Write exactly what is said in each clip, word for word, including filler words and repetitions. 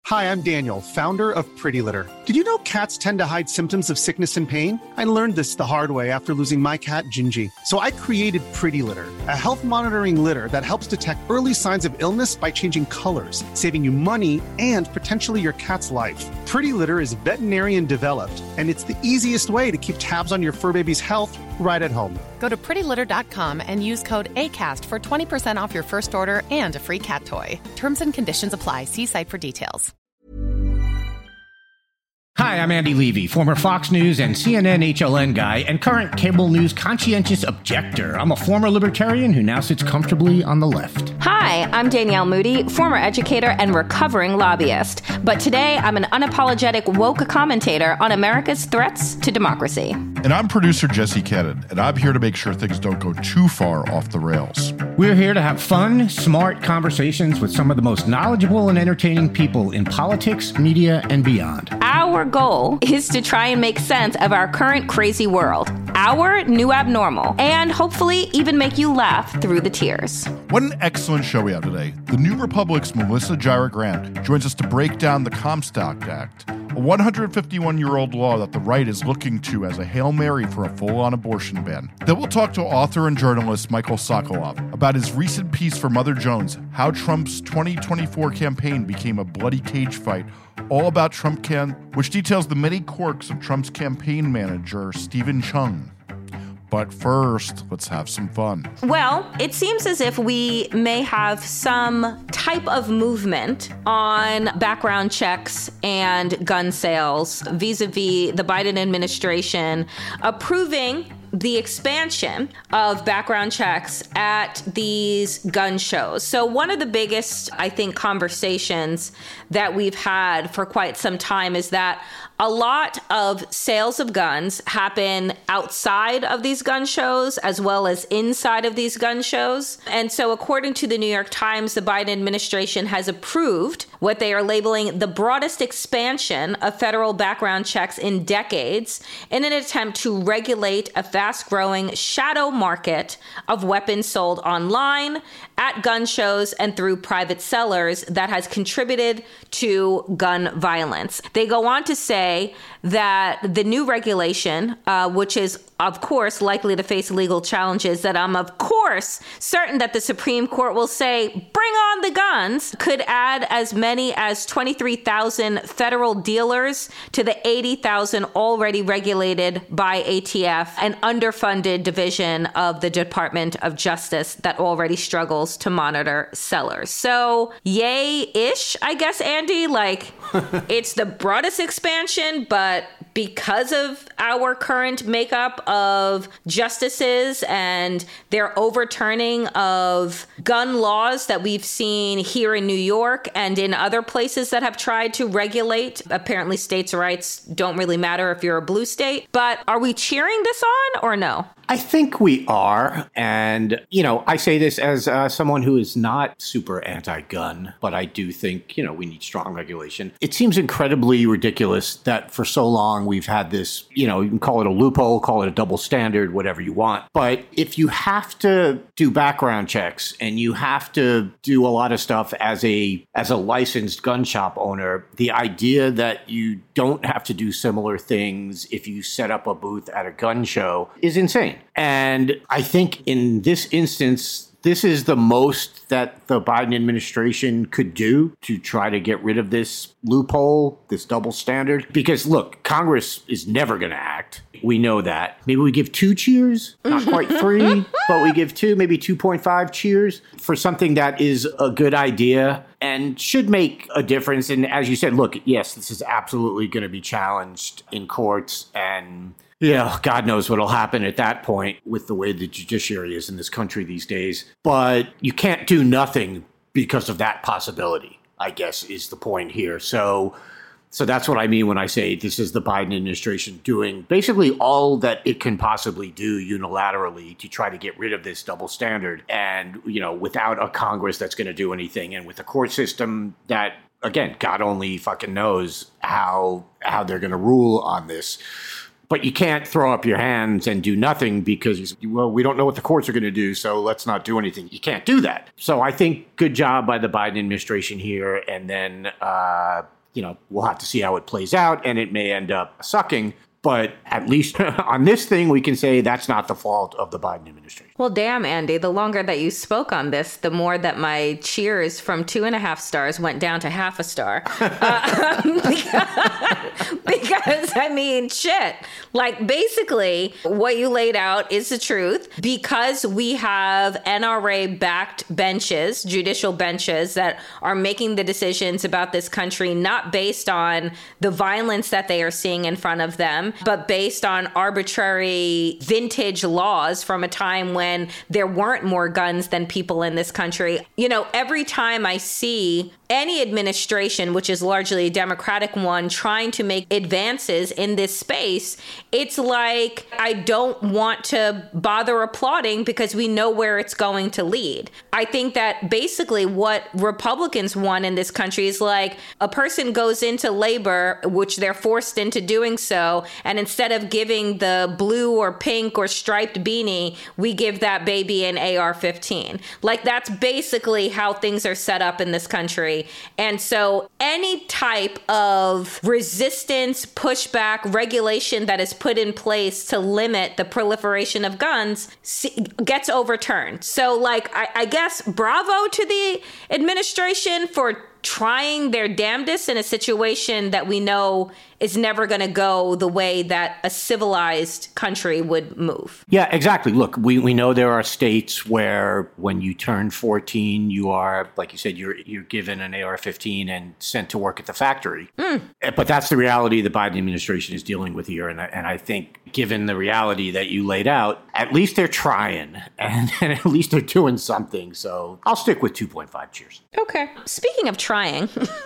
Hi, I'm Daniel, founder of Pretty Litter. Did you know cats tend to hide symptoms of sickness and pain? I learned this the hard way after losing my cat, Gingy. So I created Pretty Litter, a health monitoring litter that helps detect early signs of illness by changing colors, saving you money and potentially your cat's life. Pretty Litter is veterinarian developed, and it's the easiest way to keep tabs on your fur baby's health right at home. Go to pretty litter dot com and use code ACAST for twenty percent off your first order and a free cat toy. Terms and conditions apply. See site for details. Hi, I'm Andy Levy, former Fox News and C N N H L N guy and current cable news conscientious objector. I'm a former libertarian who now sits comfortably on the left. Hi, I'm Danielle Moody, former educator and recovering lobbyist. But today, I'm an unapologetic woke commentator on America's threats to democracy. And I'm producer Jesse Cannon, and I'm here to make sure things don't go too far off the rails. We're here to have fun, smart conversations with some of the most knowledgeable and entertaining people in politics, media, and beyond. Our goal is to try and make sense of our current crazy world, our new abnormal, and hopefully even make you laugh through the tears. What an excellent show we have today. The New Republic's Melissa Gira Grant joins us to break down the Comstock Act, a one hundred fifty-one-year-old law that the right is looking to as a Hail Mary for a full-on abortion ban. Then we'll talk to author and journalist Michael Sokoloff about his recent piece for Mother Jones, How Trump's twenty twenty-four Campaign Became a Bloody Cage Fight, all about Trump Can, which details the many quirks of Trump's campaign manager, Stephen Chung. But first, let's have some fun. Well, it seems as if we may have some type of movement on background checks and gun sales vis-a-vis the Biden administration approving the expansion of background checks at these gun shows. So one of the biggest, I think, conversations that we've had for quite some time is that a lot of sales of guns happen outside of these gun shows as well as inside of these gun shows. And so according to the New York Times, the Biden administration has approved what they are labeling the broadest expansion of federal background checks in decades in an attempt to regulate a fast-growing shadow market of weapons sold online, at gun shows, and through private sellers that has contributed to gun violence. They go on to say that the new regulation, uh, which is, of course, likely to face legal challenges that I'm, of course, certain that the Supreme Court will say, bring on the guns, could add as many as twenty-three thousand federal dealers to the eighty thousand already regulated by A T F, an underfunded division of the Department of Justice that already struggles to monitor sellers. So yay-ish, I guess, Andy, like it's the broadest expansion, but because of our current makeup of justices and their overturning of gun laws that we've seen here in New York and in other places that have tried to regulate, apparently states' rights don't really matter if you're a blue state. But are we cheering this on or no? I think we are. And, you know, I say this as uh, someone who is not super anti-gun, but I do think, you know, we need strong regulation. It seems incredibly ridiculous that for so long we've had this, you know, you can call it a loophole, call it a double standard, whatever you want. But if you have to do background checks and you have to do a lot of stuff as a as a licensed gun shop owner, the idea that you don't have to do similar things if you set up a booth at a gun show is insane. And I think in this instance, this is the most that the Biden administration could do to try to get rid of this loophole, this double standard. Because, look, Congress is never going to act. We know that. Maybe we give two cheers, not quite three, but we give two, maybe two point five cheers for something that is a good idea and should make a difference. And as you said, look, yes, this is absolutely going to be challenged in courts, and yeah, God knows what'll happen at that point with the way the judiciary is in this country these days. But you can't do nothing because of that possibility, I guess, is the point here. So so that's what I mean when I say this is the Biden administration doing basically all that it can possibly do unilaterally to try to get rid of this double standard. And, you know, without a Congress that's going to do anything, and with a court system that, again, God only fucking knows how how they're going to rule on this. But you can't throw up your hands and do nothing because, well, we don't know what the courts are going to do, so let's not do anything. You can't do that. So I think good job by the Biden administration here. And then, uh, you know, we'll have to see how it plays out, and it may end up sucking. But at least on this thing, we can say that's not the fault of the Biden administration. Well, damn, Andy, the longer that you spoke on this, the more that my cheers from two and a half stars went down to half a star. uh, because, because, I mean, shit. Like, basically, what you laid out is the truth. Because we have N R A-backed benches, judicial benches, that are making the decisions about this country, not based on the violence that they are seeing in front of them, but based on arbitrary vintage laws from a time when there weren't more guns than people in this country. You know, every time I see any administration, which is largely a Democratic one, trying to make advances in this space, it's like I don't want to bother applauding because we know where it's going to lead. I think that basically what Republicans want in this country is like a person goes into labor, which they're forced into doing so, and instead of giving the blue or pink or striped beanie, we give that baby an A R fifteen. Like, that's basically how things are set up in this country. And so any type of resistance, pushback, regulation that is put in place to limit the proliferation of guns gets overturned. So, like, I, I guess bravo to the administration for trying their damnedest in a situation that we know is never going to go the way that a civilized country would move. Yeah, exactly. Look, we, we know there are states where when you turn fourteen, you are, like you said, you're you're given an A R fifteen and sent to work at the factory. Mm. But that's the reality the Biden administration is dealing with here. And I, and I think given the reality that you laid out, at least they're trying and, and at least they're doing something. So I'll stick with two point five cheers. Okay. Speaking of trying,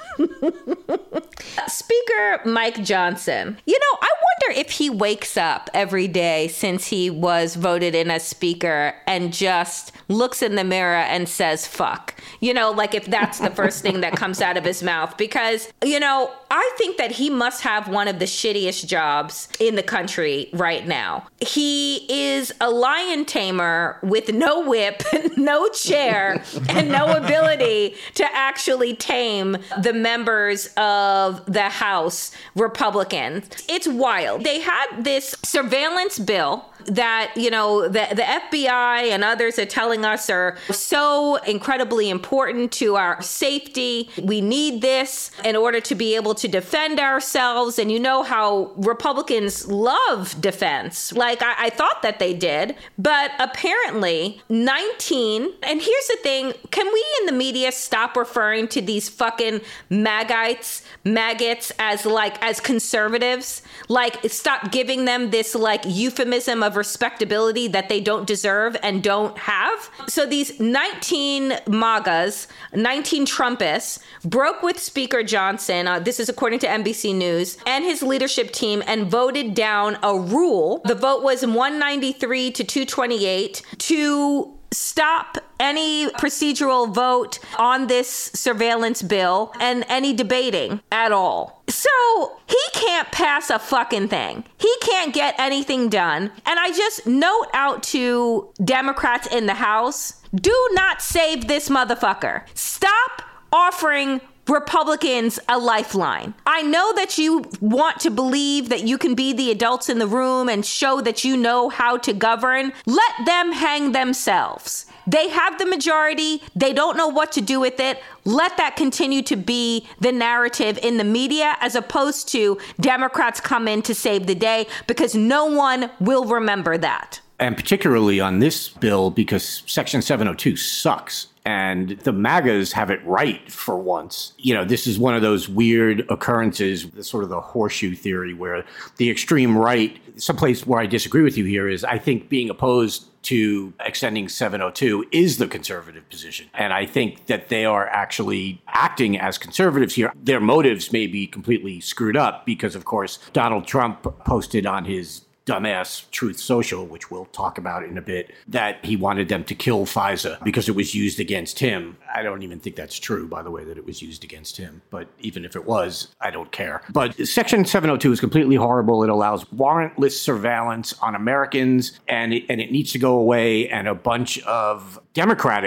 Speaker Mike Johnson, you know, I wonder if he wakes up every day since he was voted in as speaker and just looks in the mirror and says, fuck, you know, like if that's the first thing that comes out of his mouth, because, you know, I think that he must have one of the shittiest jobs in the country right now. He is a lion tamer with no whip, no chair, and no ability to actually tame the members of the House Republicans. It's wild. They had this surveillance bill that, you know, the, the F B I and others are telling us are so incredibly important to our safety. We need this in order to be able to defend ourselves. And you know how Republicans love defense. Like, I, I thought that they did. But apparently nineteen, and here's the thing, can we in the media stop referring to these fucking maggots, maggots as like, as conservatives? Like, stop giving them this like euphemism of respectability that they don't deserve and don't have. So these nineteen MAGAs, nineteen Trumpists, broke with Speaker Johnson, uh, this is according to N B C News, and his leadership team, and voted down a rule. The vote was one ninety-three to two twenty-eight to stop any procedural vote on this surveillance bill and any debating at all. So he can't pass a fucking thing. He can't get anything done. And I just note out to Democrats in the House, do not save this motherfucker. Stop offering Republicans a lifeline. I know that you want to believe that you can be the adults in the room and show that you know how to govern. Let them hang themselves. They have the majority. They don't know what to do with it. Let that continue to be the narrative in the media, as opposed to Democrats come in to save the day, because no one will remember that. And particularly on this bill, because Section seven oh two sucks. And the MAGAs have it right for once. You know, this is one of those weird occurrences, sort of the horseshoe theory, where the extreme right, someplace where I disagree with you here is I think being opposed to extending seven oh two is the conservative position. And I think that they are actually acting as conservatives here. Their motives may be completely screwed up because, of course, Donald Trump posted on his dumbass Truth Social, which we'll talk about in a bit, that he wanted them to kill FISA because it was used against him. I don't even think that's true, by the way, that it was used against him. But even if it was, I don't care. But Section seven oh two is completely horrible. It allows warrantless surveillance on Americans, and it, and it needs to go away. And a bunch of Democratic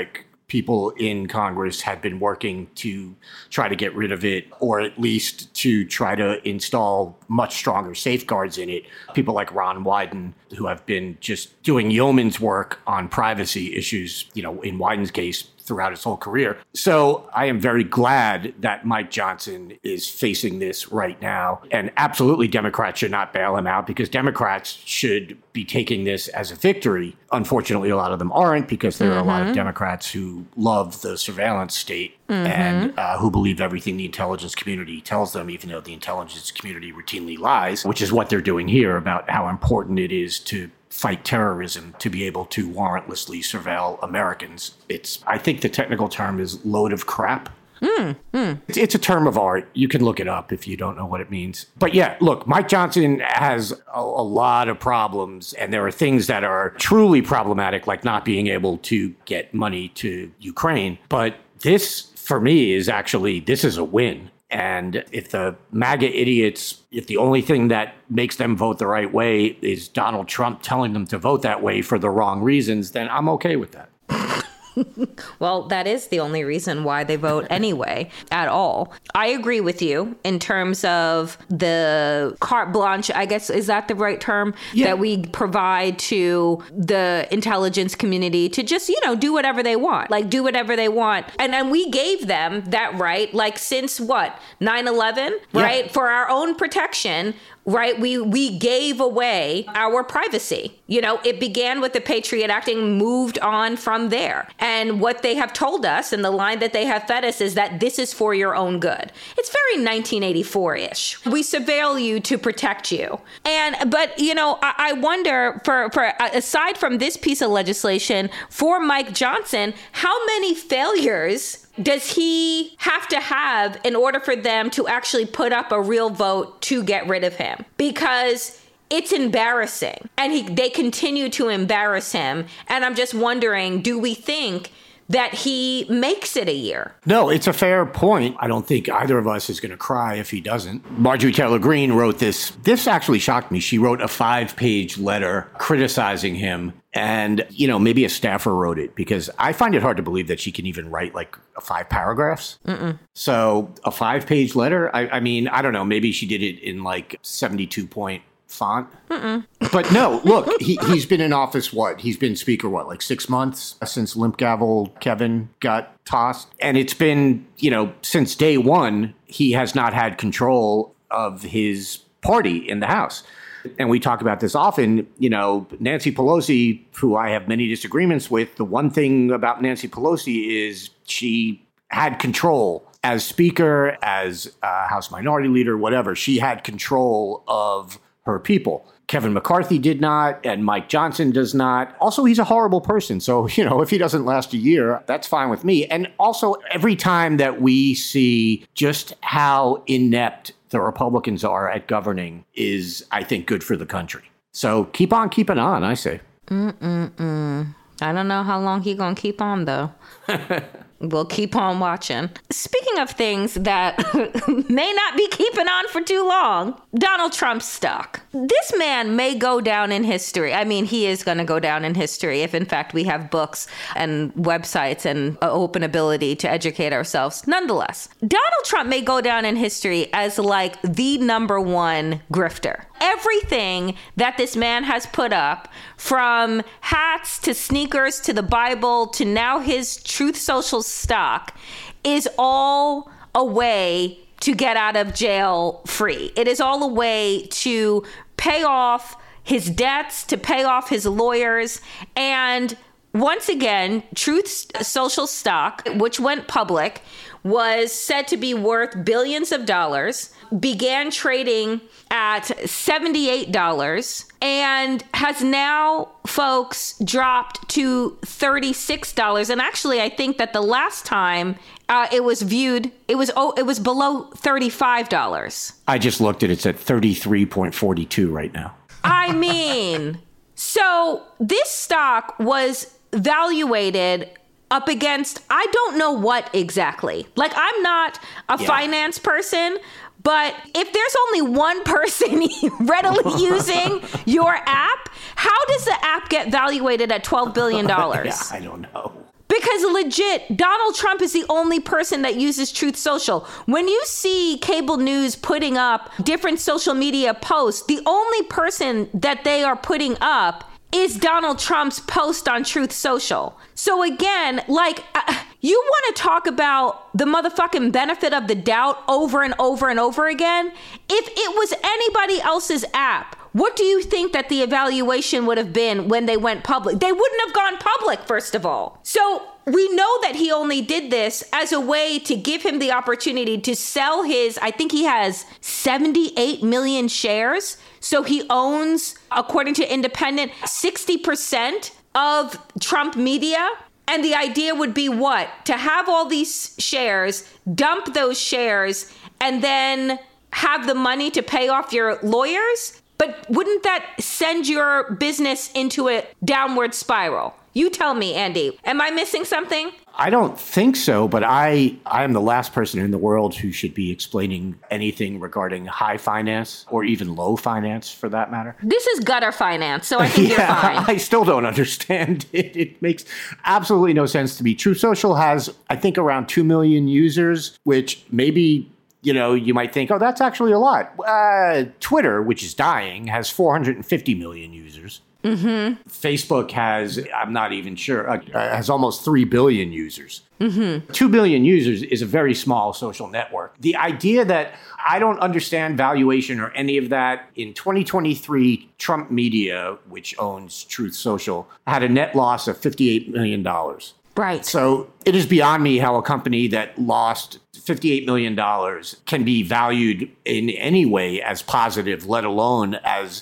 people in Congress had been working to try to get rid of it, or at least to try to install much stronger safeguards in it. People like Ron Wyden, who have been just doing yeoman's work on privacy issues, you know, in Wyden's case, throughout his whole career. So I am very glad that Mike Johnson is facing this right now. And absolutely, Democrats should not bail him out, because Democrats should be taking this as a victory. Unfortunately, a lot of them aren't, because there mm-hmm. are a lot of Democrats who love the surveillance state mm-hmm. and uh, who believe everything the intelligence community tells them, even though the intelligence community routinely lies, which is what they're doing here about how important it is to fight terrorism, to be able to warrantlessly surveil Americans. It's, I think the technical term is load of crap. Mm, mm. It's, it's a term of art. You can look it up if you don't know what it means. But yeah, look, Mike Johnson has a, a lot of problems, and there are things that are truly problematic, like not being able to get money to Ukraine. But this, for me, is actually, this is a win. And if the MAGA idiots, if the only thing that makes them vote the right way is Donald Trump telling them to vote that way for the wrong reasons, then I'm okay with that. Well, that is the only reason why they vote anyway at all. I agree with you in terms of the carte blanche, I guess, is that the right term? Yeah. That we provide to the intelligence community to just, you know, do whatever they want, like do whatever they want. And then we gave them that right, like since what, nine eleven, right? Yeah. For our own protection. Right. We we gave away our privacy. You know, it began with the Patriot Act and moved on from there. And what they have told us, and the line that they have fed us, is that this is for your own good. It's very nineteen eighty-four-ish. We surveil you to protect you. And but, you know, I, I wonder, for, for aside from this piece of legislation, for Mike Johnson, how many failures does he have to have in order for them to actually put up a real vote to get rid of him? Because it's embarrassing, and he, they continue to embarrass him. And I'm just wondering, do we think that he makes it a year? No, it's a fair point. I don't think either of us is going to cry if he doesn't. Marjorie Taylor Greene wrote this. This actually shocked me. She wrote a five-page letter criticizing him. And, you know, maybe a staffer wrote it, because I find it hard to believe that she can even write like five paragraphs. Mm-mm. So a five-page letter, I, I mean, I don't know. Maybe she did it in like seventy-two point font. Mm-mm. But no, look, he, he's been in office, what? He's been speaker, what, like six months since Limp Gavel Kevin got tossed. And it's been, you know, since day one, he has not had control of his party in the House. And we talk about this often, you know, Nancy Pelosi, who I have many disagreements with, the one thing about Nancy Pelosi is she had control as speaker, as uh, House Minority Leader, whatever. She had control of her people. Kevin McCarthy did not, and Mike Johnson does not. Also, he's a horrible person. So, you know, if he doesn't last a year, that's fine with me. And also, every time that we see just how inept the Republicans are at governing is, I think, good for the country. So keep on keeping on, I say. Mm-mm-mm. I don't know how long he's going to keep on, though. We'll keep on watching. Speaking of things that may not be keeping on for too long, Donald Trump's stock. This man may go down in history. I mean, he is going to go down in history if, in fact, we have books and websites and open ability to educate ourselves. Nonetheless, Donald Trump may go down in history as like the number one grifter. Everything that this man has put up, from hats to sneakers to the Bible to now his Truth Social stock, is all a way to get out of jail free. It is all a way to pay off his debts, to pay off his lawyers. And once again, Truth Social stock, which went public, was said to be worth billions of dollars, began trading at seventy-eight dollars and has now, folks, dropped to thirty-six dollars. And actually, I think that the last time uh, it was viewed, it was oh, it was below thirty-five dollars. I just looked at it. It's at thirty-three point four two right now. I mean, so this stock was valuated up against, I don't know what exactly. Like, I'm not a yeah. finance person, but if there's only one person readily using your app, how does the app get valuated at twelve billion dollars? Yeah, I don't know. Because legit, Donald Trump is the only person that uses Truth Social. When you see cable news putting up different social media posts, the only person that they are putting up is Donald Trump's post on Truth Social. So again, like, uh, you want to talk about the motherfucking benefit of the doubt over and over and over again? If it was anybody else's app, what do you think that the evaluation would have been when they went public? They wouldn't have gone public, first of all. So we know that he only did this as a way to give him the opportunity to sell his, I think he has seventy-eight million shares. So he owns, according to Independent, sixty percent of Trump Media. And the idea would be what? To have all these shares, dump those shares, and then have the money to pay off your lawyers? But wouldn't that send your business into a downward spiral? You tell me, Andy. Am I missing something? I don't think so, but I, I am the last person in the world who should be explaining anything regarding high finance or even low finance for that matter. This is gutter finance, so I think yeah, you're fine. I still don't understand it. It makes absolutely no sense to me. Truth Social has, I think, around two million users, which maybe, you know, you might think, oh, that's actually a lot. Uh, Twitter, which is dying, has four hundred fifty million users. Mm-hmm. Facebook has, I'm not even sure, uh, has almost three billion users. Mm-hmm. two billion users is a very small social network. The idea that I don't understand valuation or any of that, in twenty twenty-three, Trump Media, which owns Truth Social, had a net loss of fifty-eight million dollars. Right. So it is beyond me how a company that lost fifty-eight million dollars can be valued in any way as positive, let alone as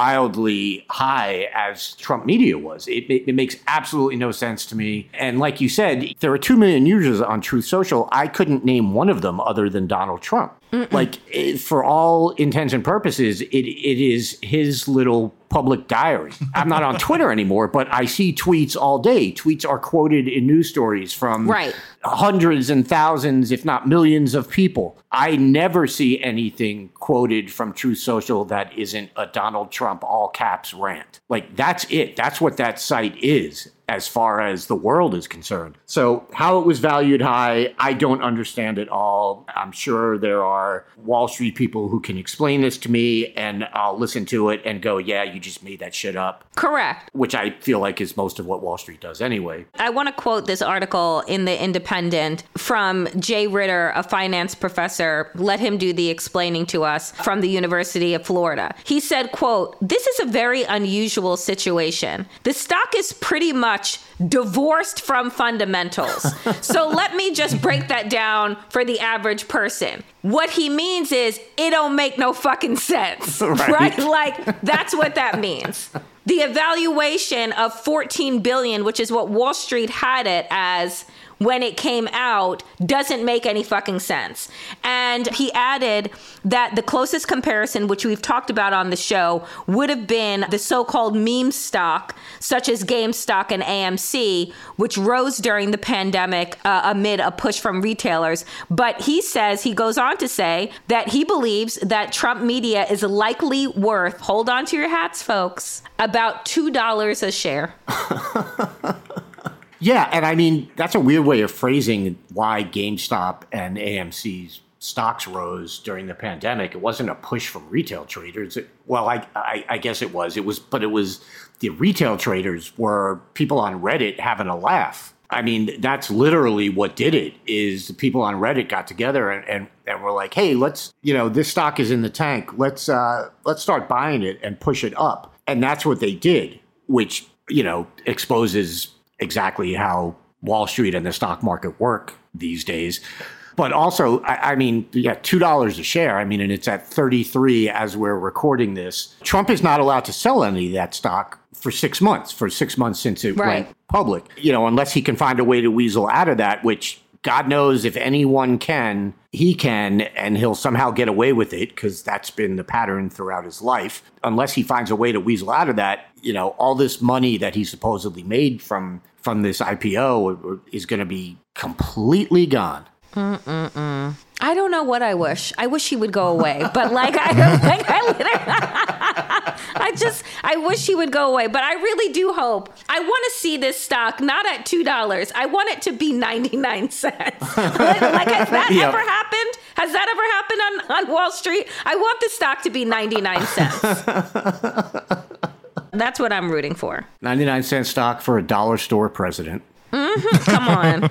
wildly high as Trump Media was. It, it, it makes absolutely no sense to me. And like you said, there are two million users on Truth Social. I couldn't name one of them other than Donald Trump. Mm-mm. Like, it, for all intents and purposes, it it is his little public diary. I'm not on Twitter anymore, but I see tweets all day. Tweets are quoted in news stories from right. hundreds and thousands, if not millions of people. I never see anything quoted from Truth Social that isn't a Donald Trump all caps rant. Like, that's it. That's what that site is as far as the world is concerned. So how it was valued high, I don't understand at all. I'm sure there are Wall Street people who can explain this to me, and I'll listen to it and go, yeah, you just made that shit up. Correct. Which I feel like is most of what Wall Street does anyway. I want to quote this article in The Independent from Jay Ritter, a finance professor. Let him do the explaining to us, from the University of Florida. He said, quote, "This is a very unusual situation. The stock is pretty much divorced from fundamentals." So let me just break that down for the average person. What he means is it don't make no fucking sense, right? right? Like, that's what that means. The evaluation of fourteen billion dollars, which is what Wall Street had it as when it came out, doesn't make any fucking sense. And he added that the closest comparison, which we've talked about on the show, would have been the so-called meme stock, such as GameStop and A M C, which rose during the pandemic uh, amid a push from retailers. But he says, he goes on to say that he believes that Trump Media is likely worth, hold on to your hats, folks, about two dollars a share. Yeah, and I mean, that's a weird way of phrasing why GameStop and A M C's stocks rose during the pandemic. It wasn't a push from retail traders. It, well, I, I, I guess it was. It was, but it was the retail traders were people on Reddit having a laugh. I mean, that's literally what did it, is the people on Reddit got together and, and, and were like, hey, let's, you know, this stock is in the tank. Let's, uh, let's start buying it and push it up. And that's what they did, which, you know, exposes exactly how Wall Street and the stock market work these days. But also, I, I mean, yeah, two dollars a share. I mean, and it's at thirty-three as we're recording this. Trump is not allowed to sell any of that stock for six months, for six months since it right. went public, you know, unless he can find a way to weasel out of that, which God knows if anyone can, he can, and he'll somehow get away with it, because that's been the pattern throughout his life. Unless he finds a way to weasel out of that, you know, all this money that he supposedly made from from this I P O is going to be completely gone. Mm-mm-mm. I don't know what I wish. I wish he would go away. But like, I, like, I, literally, I just, I wish he would go away, but I really do hope. I want to see this stock not at two dollars. I want it to be ninety-nine cents. like, like, has that yep. ever happened? Has that ever happened on, on Wall Street? I want the stock to be ninety-nine cents. That's what I'm rooting for. ninety-nine cent stock for a dollar store president. Mm-hmm. Come on.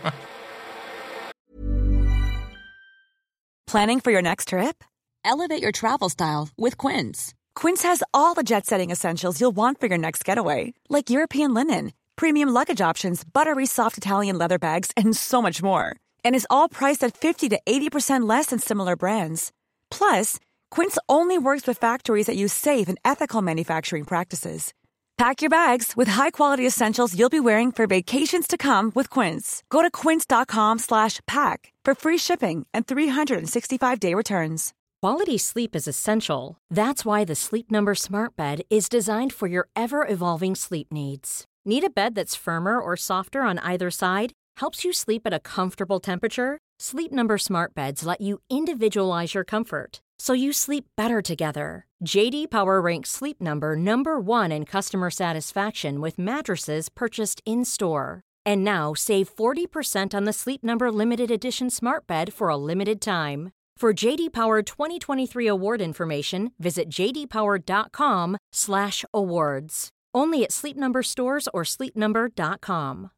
Planning for your next trip? Elevate your travel style with Quince. Quince has all the jet-setting essentials you'll want for your next getaway, like European linen, premium luggage options, buttery soft Italian leather bags, and so much more. And is all priced at fifty to eighty percent less than similar brands. Plus, Quince only works with factories that use safe and ethical manufacturing practices. Pack your bags with high-quality essentials you'll be wearing for vacations to come with Quince. Go to quince.com slash pack for free shipping and three sixty-five day returns. Quality sleep is essential. That's why the Sleep Number Smart Bed is designed for your ever-evolving sleep needs. Need a bed that's firmer or softer on either side? Helps you sleep at a comfortable temperature? Sleep Number Smart Beds let you individualize your comfort, so you sleep better together. J D Power ranks Sleep Number number one in customer satisfaction with mattresses purchased in-store. And now save forty percent on the Sleep Number Limited Edition Smart Bed for a limited time. For J D Power twenty twenty-three award information, visit jdpower.com slash awards. Only at Sleep Number stores or sleep number dot com.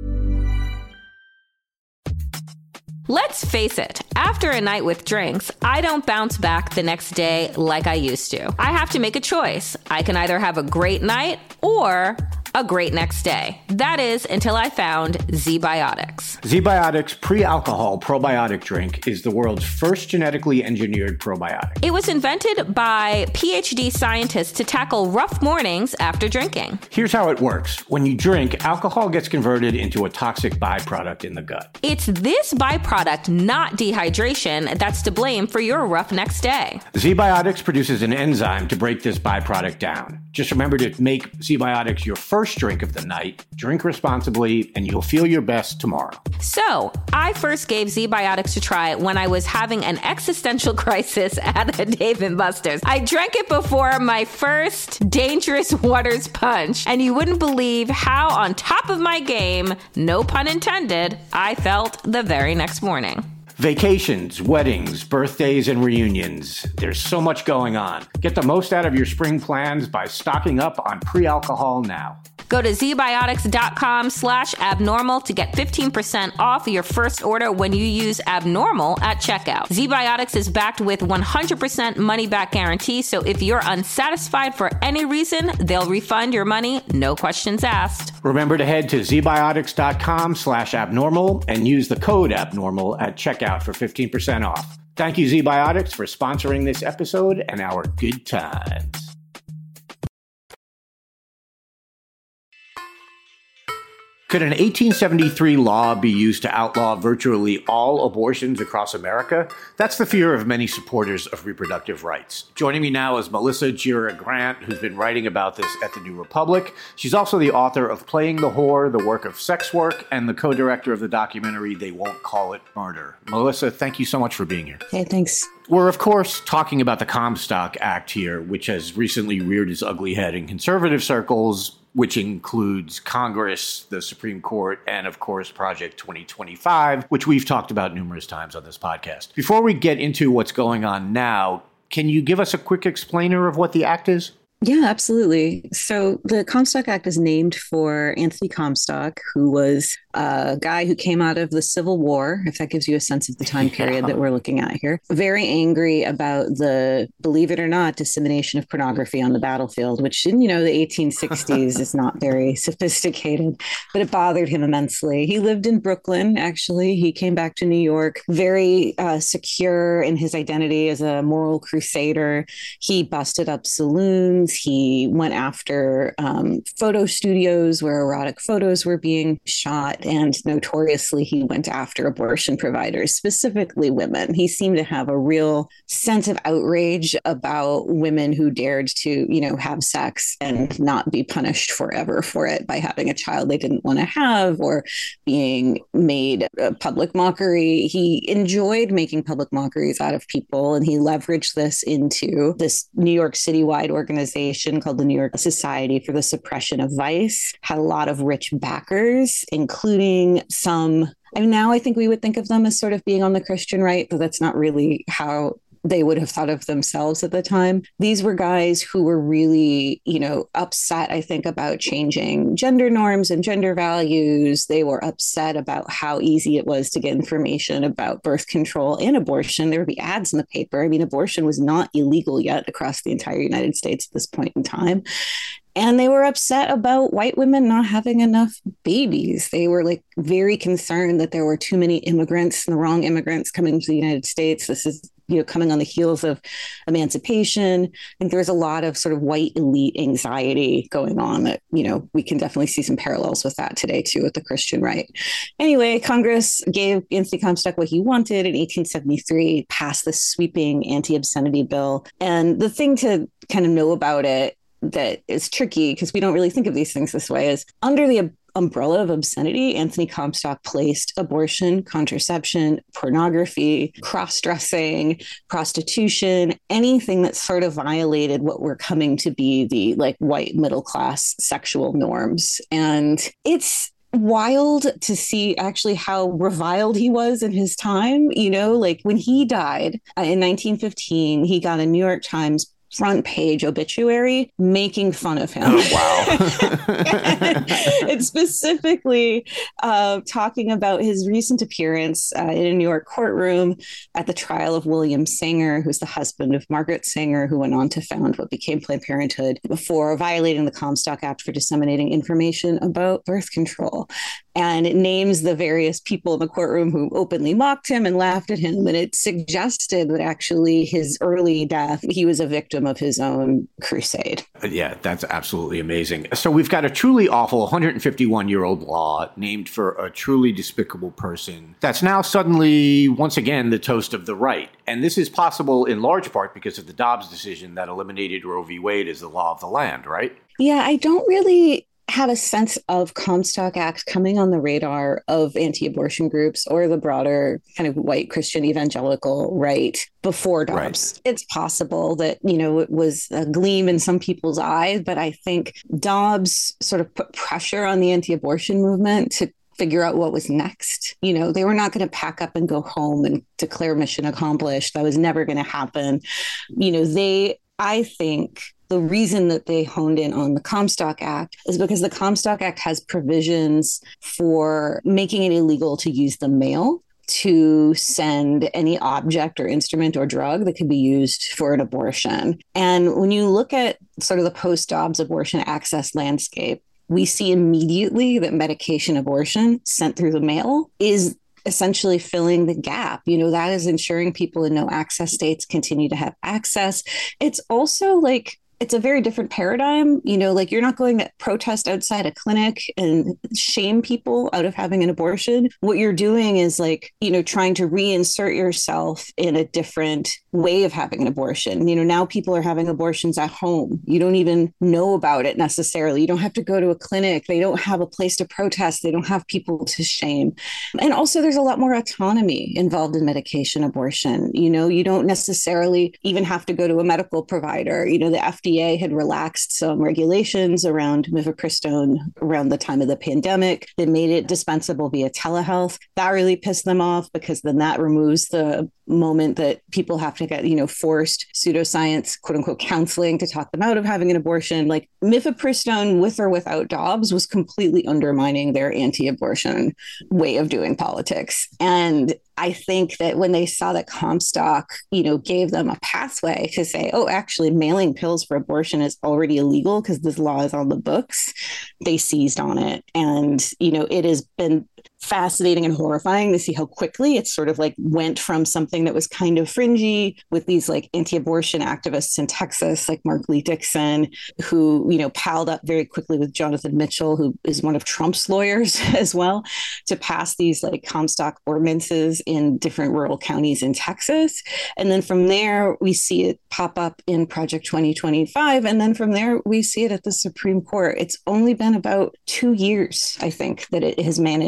Let's face it, after a night with drinks, I don't bounce back the next day like I used to. I have to make a choice. I can either have a great night or a great next day. That is until I found Z-Biotics. Z-Biotics pre-alcohol probiotic drink is the world's first genetically engineered probiotic. It was invented by P H D scientists to tackle rough mornings after drinking. Here's how it works. When you drink, alcohol gets converted into a toxic byproduct in the gut. It's this byproduct, not dehydration, that's to blame for your rough next day. Z-Biotics produces an enzyme to break this byproduct down. Just remember to make Z-Biotics your first drink of the night. Drink responsibly, and you'll feel your best tomorrow. So, I first gave Z-Biotics a try when I was having an existential crisis at a Dave and Buster's. I drank it before my first Dangerous Waters punch, and you wouldn't believe how on top of my game, no pun intended, I felt the very next morning. Vacations, weddings, birthdays, and reunions. There's so much going on. Get the most out of your spring plans by stocking up on pre-alcohol now. Go to zbiotics.com slash abnormal to get fifteen percent off your first order when you use abnormal at checkout. ZBiotics is backed with one hundred percent money-back guarantee, so if you're unsatisfied for any reason, they'll refund your money, no questions asked. Remember to head to zbiotics.com slash abnormal and use the code abnormal at checkout for fifteen percent off. Thank you, ZBiotics, for sponsoring this episode and our good times. Could an eighteen seventy-three law be used to outlaw virtually all abortions across America? That's the fear of many supporters of reproductive rights. Joining me now is Melissa Gira Grant, who's been writing about this at the New Republic. She's also the author of Playing the Whore, The Work of Sex Work, and the co-director of the documentary They Won't Call It Murder. Melissa, thank you so much for being here. Hey, thanks. We're, of course, talking about the Comstock Act here, which has recently reared its ugly head in conservative circles, which includes Congress, the Supreme Court, and, of course, Project twenty twenty-five, which we've talked about numerous times on this podcast. Before we get into what's going on now, can you give us a quick explainer of what the act is? Yeah, absolutely. So the Comstock Act is named for Anthony Comstock, who was a guy who came out of the Civil War, if that gives you a sense of the time period yeah. that we're looking at here. Very angry about the, believe it or not, dissemination of pornography on the battlefield, which in, you know, the eighteen sixties is not very sophisticated, but it bothered him immensely. He lived in Brooklyn, actually. He came back to New York, very uh, secure in his identity as a moral crusader. He busted up saloons. He went after um, photo studios where erotic photos were being shot. And notoriously, he went after abortion providers, specifically women. He seemed to have a real sense of outrage about women who dared to, you know, have sex and not be punished forever for it by having a child they didn't want to have or being made a public mockery. He enjoyed making public mockeries out of people, and he leveraged this into this New York City-wide organization organization called the New York Society for the Suppression of Vice, had a lot of rich backers, including some. I mean, now I think we would think of them as sort of being on the Christian right, but that's not really how they would have thought of themselves at the time. These were guys who were really, you know, upset, I think, about changing gender norms and gender values. They were upset about how easy it was to get information about birth control and abortion. There would be ads in the paper. I mean, abortion was not illegal yet across the entire United States at this point in time. And they were upset about white women not having enough babies. They were like very concerned that there were too many immigrants and the wrong immigrants coming to the United States. This is, you know, coming on the heels of emancipation. I think there's a lot of sort of white elite anxiety going on that, you know, we can definitely see some parallels with that today, too, with the Christian right. Anyway, Congress gave Anthony Comstock what he wanted in eighteen seventy-three, passed this sweeping anti-obscenity bill. And the thing to kind of know about it that is tricky, because we don't really think of these things this way, is under the umbrella of obscenity, Anthony Comstock placed abortion, contraception, pornography, cross-dressing, prostitution, anything that sort of violated what were coming to be the like white middle-class sexual norms. And it's wild to see actually how reviled he was in his time. You know, like when he died uh, in nineteen fifteen, he got a New York Times front page obituary making fun of him. Oh, wow. It's specifically uh, talking about his recent appearance uh, in a New York courtroom at the trial of William Sanger, who's the husband of Margaret Sanger, who went on to found what became Planned Parenthood, for violating the Comstock Act for disseminating information about birth control. And it names the various people in the courtroom who openly mocked him and laughed at him. And it suggested that actually his early death, he was a victim of his own crusade. Yeah, that's absolutely amazing. So we've got a truly awful one hundred fifty-one-year-old law named for a truly despicable person that's now suddenly, once again, the toast of the right. And this is possible in large part because of the Dobbs decision that eliminated Roe v. Wade as the law of the land, right? Yeah, I don't really have a sense of Comstock Act coming on the radar of anti-abortion groups or the broader kind of white Christian evangelical right before Dobbs. Right. It's possible that, you know, it was a gleam in some people's eyes, but I think Dobbs sort of put pressure on the anti-abortion movement to figure out what was next. You know, they were not going to pack up and go home and declare mission accomplished. That was never going to happen. You know, they, I think, the reason that they honed in on the Comstock Act is because the Comstock Act has provisions for making it illegal to use the mail to send any object or instrument or drug that could be used for an abortion. And when you look at sort of the post-Dobbs abortion access landscape, we see immediately that medication abortion sent through the mail is essentially filling the gap. You know, that is ensuring people in no access states continue to have access. It's also like, it's a very different paradigm. You know, like you're not going to protest outside a clinic and shame people out of having an abortion. What you're doing is like, you know, trying to reinsert yourself in a different way of having an abortion. You know, now people are having abortions at home. You don't even know about it necessarily. You don't have to go to a clinic. They don't have a place to protest. They don't have people to shame. And also there's a lot more autonomy involved in medication abortion. You know, you don't necessarily even have to go to a medical provider. You know, the F D A had relaxed some regulations around mifepristone around the time of the pandemic. They made it dispensable via telehealth. That really pissed them off because then that removes the moment that people have to get, you know, forced pseudoscience, quote unquote, counseling to talk them out of having an abortion. Like mifepristone, with or without Dobbs, was completely undermining their anti-abortion way of doing politics. And I think that when they saw that Comstock, you know, gave them a pathway to say, oh, actually mailing pills for abortion is already illegal because this law is on the books, they seized on it. And, you know, it has been fascinating and horrifying to see how quickly it sort of like went from something that was kind of fringy with these like anti-abortion activists in Texas, like Mark Lee Dixon, who, you know, palled up very quickly with Jonathan Mitchell, who is one of Trump's lawyers as well, to pass these like Comstock ordinances in different rural counties in Texas. And then from there, we see it pop up in Project twenty twenty-five. And then from there, we see it at the Supreme Court. It's only been about two years, I think, that it has managed to get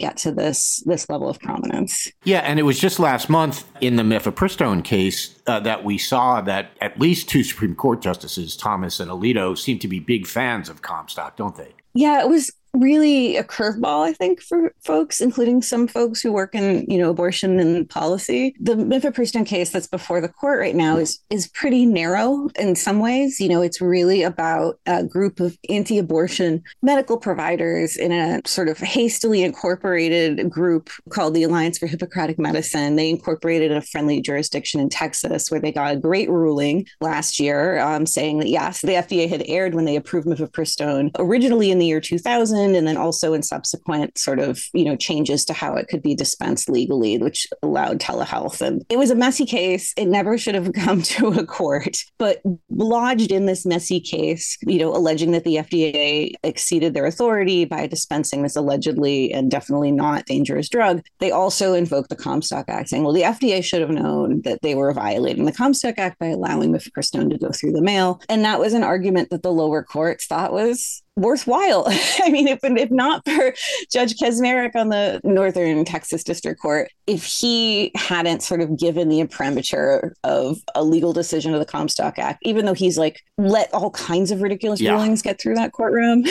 get to this this level of prominence. Yeah, and it was just last month in the mifepristone case uh, that we saw that at least two Supreme Court justices, Thomas and Alito, seem to be big fans of Comstock, don't they? Yeah, it was really a curveball, I think, for folks, including some folks who work in, you know, abortion and policy. The mifepristone case that's before the court right now is is pretty narrow in some ways. You know, it's really about a group of anti-abortion medical providers in a sort of hastily incorporated group called the Alliance for Hippocratic Medicine. They incorporated a friendly jurisdiction in Texas where they got a great ruling last year um, saying that, yes, the F D A had erred when they approved mifepristone originally in the year two thousand. And then also in subsequent sort of, you know, changes to how it could be dispensed legally, which allowed telehealth. And it was a messy case. It never should have come to a court, but lodged in this messy case, you know, alleging that the F D A exceeded their authority by dispensing this allegedly and definitely not dangerous drug. They also invoked the Comstock Act, saying, well, the F D A should have known that they were violating the Comstock Act by allowing mifepristone to go through the mail. And that was an argument that the lower courts thought was worthwhile. I mean, if, if not for Judge Kaczmarek on the Northern Texas District Court, if he hadn't sort of given the imprimatur of a legal decision of the Comstock Act, even though he's like let all kinds of ridiculous yeah. rulings get through that courtroom,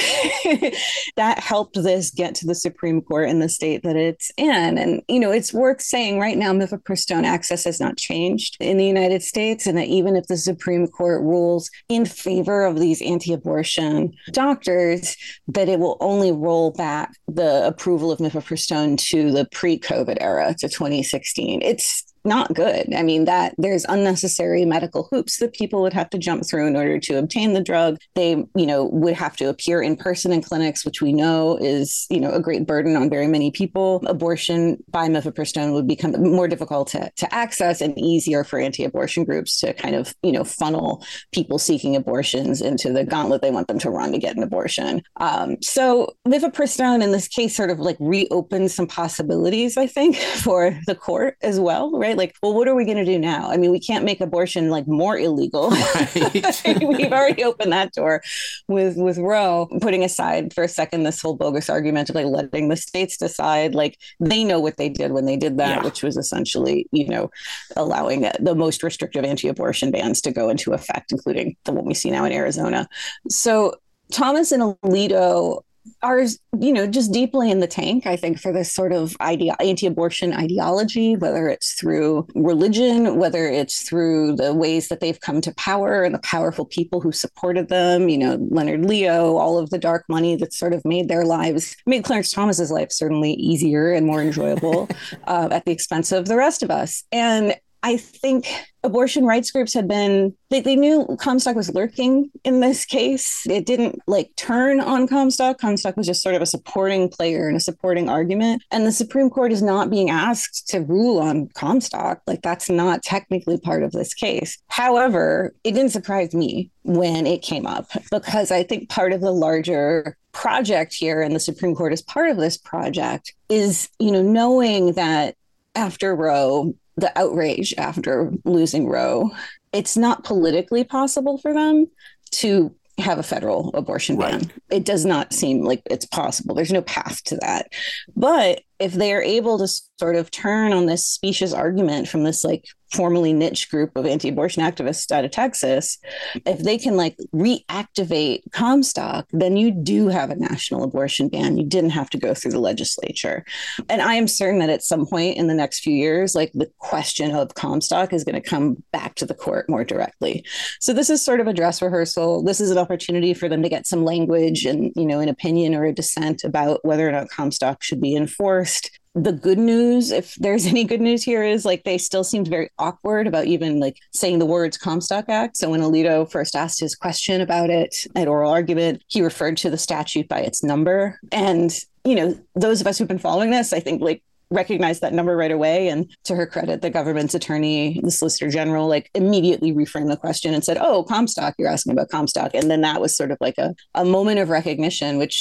that helped this get to the Supreme Court in the state that it's in. And, you know, it's worth saying right now, mifepristone access has not changed in the United States. And that even if the Supreme Court rules in favor of these anti-abortion doctors, that it will only roll back the approval of mifepristone to the pre-COVID era, to twenty sixteen. It's not good. I mean, that there's unnecessary medical hoops that people would have to jump through in order to obtain the drug. They, you know, would have to appear in person in clinics, which we know is, you know, a great burden on very many people. Abortion by mifepristone would become more difficult to, to access and easier for anti-abortion groups to kind of, you know, funnel people seeking abortions into the gauntlet they want them to run to get an abortion. Um, so mifepristone in this case sort of like reopens some possibilities, I think, for the court as well, right? Like, well, what are we going to do now? I mean, we can't make abortion like more illegal. Right. We've already opened that door with with Roe. Putting aside for a second this whole bogus argument of like letting the states decide, like they know what they did when they did that, yeah. which was essentially, you know, allowing the most restrictive anti-abortion bans to go into effect, including the one we see now in Arizona. So Thomas and Alito are, you know, just deeply in the tank, I think, for this sort of idea, anti-abortion ideology, whether it's through religion, whether it's through the ways that they've come to power and the powerful people who supported them, you know, Leonard Leo, all of the dark money that sort of made their lives, made Clarence Thomas's life certainly easier and more enjoyable uh, at the expense of the rest of us. And I think abortion rights groups had been, they, they knew Comstock was lurking in this case. It didn't like turn on Comstock. Comstock was just sort of a supporting player and a supporting argument. And the Supreme Court is not being asked to rule on Comstock. Like that's not technically part of this case. However, it didn't surprise me when it came up because I think part of the larger project here, and the Supreme Court is part of this project, is, you know, knowing that after Roe, the outrage after losing Roe, it's not politically possible for them to have a federal abortion ban. Right. It does not seem like it's possible. There's no path to that. But if they are able to sort of turn on this specious argument from this like formerly niche group of anti-abortion activists out of Texas, if they can like reactivate Comstock, then you do have a national abortion ban. You didn't have to go through the legislature. And I am certain that at some point in the next few years, like the question of Comstock is going to come back to the court more directly. So this is sort of a dress rehearsal. This is an opportunity for them to get some language and, you know, an opinion or a dissent about whether or not Comstock should be enforced. The good news, if there's any good news here, is like they still seemed very awkward about even like saying the words Comstock Act. So when Alito first asked his question about it at oral argument, he referred to the statute by its number. And, you know, those of us who've been following this, I think like recognized that number right away. And to her credit, the government's attorney, the Solicitor General, like immediately reframed the question and said, oh, Comstock, you're asking about Comstock. And then that was sort of like a, a moment of recognition, which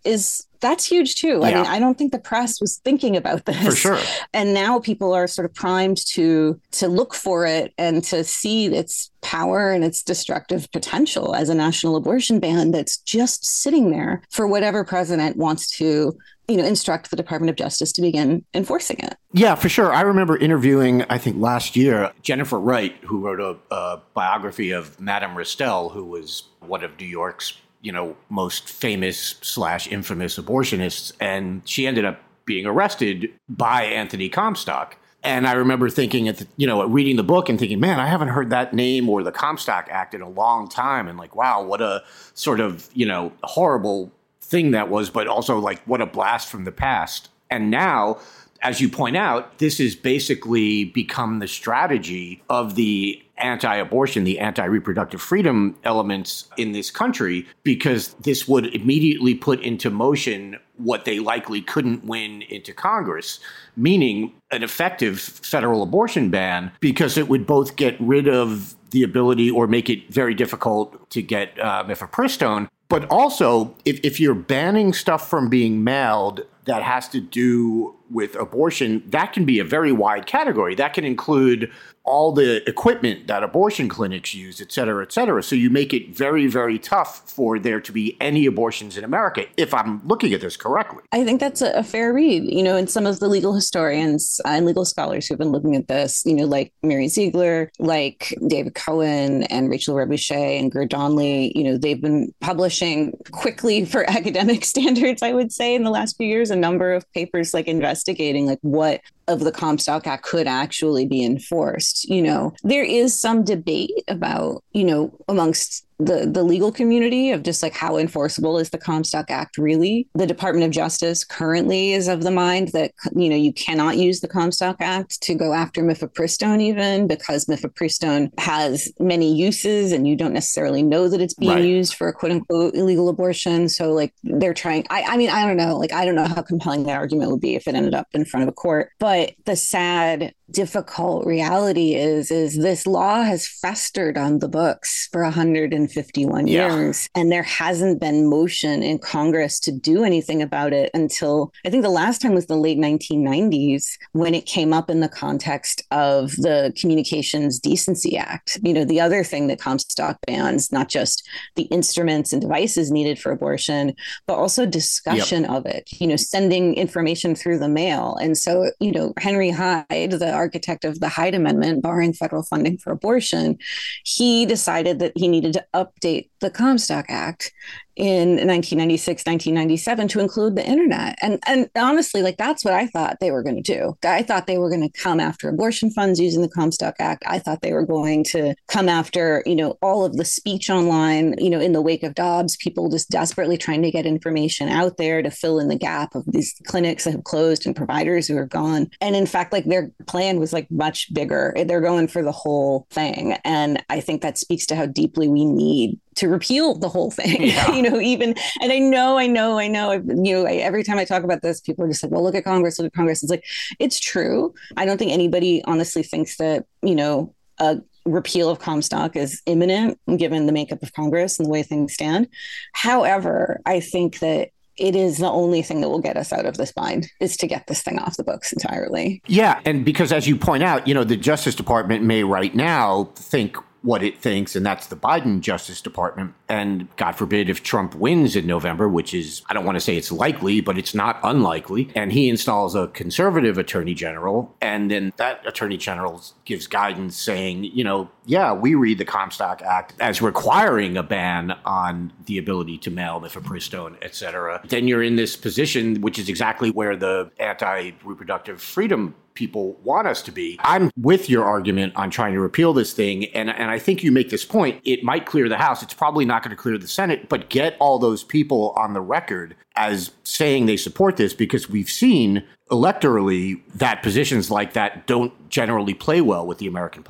is that's huge too. Yeah. I mean, I don't think the press was thinking about this. For sure. And now people are sort of primed to to look for it and to see its power and its destructive potential as a national abortion ban that's just sitting there for whatever president wants to, you know, instruct the Department of Justice to begin enforcing it. Yeah, for sure. I remember interviewing, I think last year, Jennifer Wright, who wrote a, a biography of Madame Restell, who was one of New York's, you know, most famous slash infamous abortionists. And she ended up being arrested by Anthony Comstock. And I remember thinking, at the, you know, reading the book and thinking, man, I haven't heard that name or the Comstock Act in a long time. And like, wow, what a sort of, you know, horrible thing that was, but also like what a blast from the past. And now, as you point out, this has basically become the strategy of the anti-abortion, the anti-reproductive freedom elements in this country, because this would immediately put into motion what they likely couldn't win into Congress, meaning an effective federal abortion ban, because it would both get rid of the ability or make it very difficult to get uh, mifepristone. But also, if, if you're banning stuff from being mailed that has to do with abortion, that can be a very wide category. That can include all the equipment that abortion clinics use, et cetera, et cetera. So you make it very, very tough for there to be any abortions in America, if I'm looking at this correctly. I think that's a, a fair read, you know, and some of the legal historians and legal scholars who've been looking at this, you know, like Mary Ziegler, like David Cohen and Rachel Rebouchet and Gerd Donley, you know, they've been publishing quickly for academic standards, I would say, in the last few years, a number of papers like investigating like what of the Comstock Act could actually be enforced. You know, there is some debate about, you know, amongst the, the legal community of just like how enforceable is the Comstock Act really. The Department of Justice currently is of the mind that, you know, you cannot use the Comstock Act to go after mifepristone even because mifepristone has many uses and you don't necessarily know that it's being right. used for a quote unquote illegal abortion. So like they're trying, I, I mean, I don't know, like, I don't know how compelling that argument would be if it ended up in front of a court, but the sad, difficult reality is, is this law has festered on the books for one hundred fifty-one yeah. years. And there hasn't been motion in Congress to do anything about it until I think the last time was the late nineteen nineties when it came up in the context of the Communications Decency Act. You know, the other thing that Comstock bans, not just the instruments and devices needed for abortion, but also discussion yep. of it, you know, sending information through the mail. And so, you know, Henry Hyde, the architect of the Hyde Amendment, barring federal funding for abortion, he decided that he needed to update the Comstock Act in nineteen ninety-six, nineteen ninety-seven to include the internet. And and honestly, like that's what I thought they were going to do. I thought they were going to come after abortion funds using the Comstock Act. I thought they were going to come after, you know, all of the speech online, you know, in the wake of Dobbs, people just desperately trying to get information out there to fill in the gap of these clinics that have closed and providers who are gone. And in fact, like their plan was like much bigger. They're going for the whole thing. And I think that speaks to how deeply we need to repeal the whole thing, yeah. you know, even, and I know, I know, I know, you know, I, every time I talk about this, people are just like, well, look at Congress, look at Congress. It's like, it's true. I don't think anybody honestly thinks that, you know, a repeal of Comstock is imminent given the makeup of Congress and the way things stand. However, I think that it is the only thing that will get us out of this bind is to get this thing off the books entirely. Yeah. And because as you point out, you know, the Justice Department may right now think what it thinks, and that's the Biden Justice Department. And God forbid if Trump wins in November, which is, I don't want to say it's likely, but it's not unlikely, and he installs a conservative attorney general, and then that attorney general gives guidance saying, you know, yeah, we read the Comstock Act as requiring a ban on the ability to mail mifepristone, et cetera, then you're in this position, which is exactly where the anti-reproductive freedom people want us to be. I'm with your argument on trying to repeal this thing. And, and I think you make this point. It might clear the House. It's probably not going to clear the Senate, but get all those people on the record as saying they support this, because we've seen electorally that positions like that don't generally play well with the American public.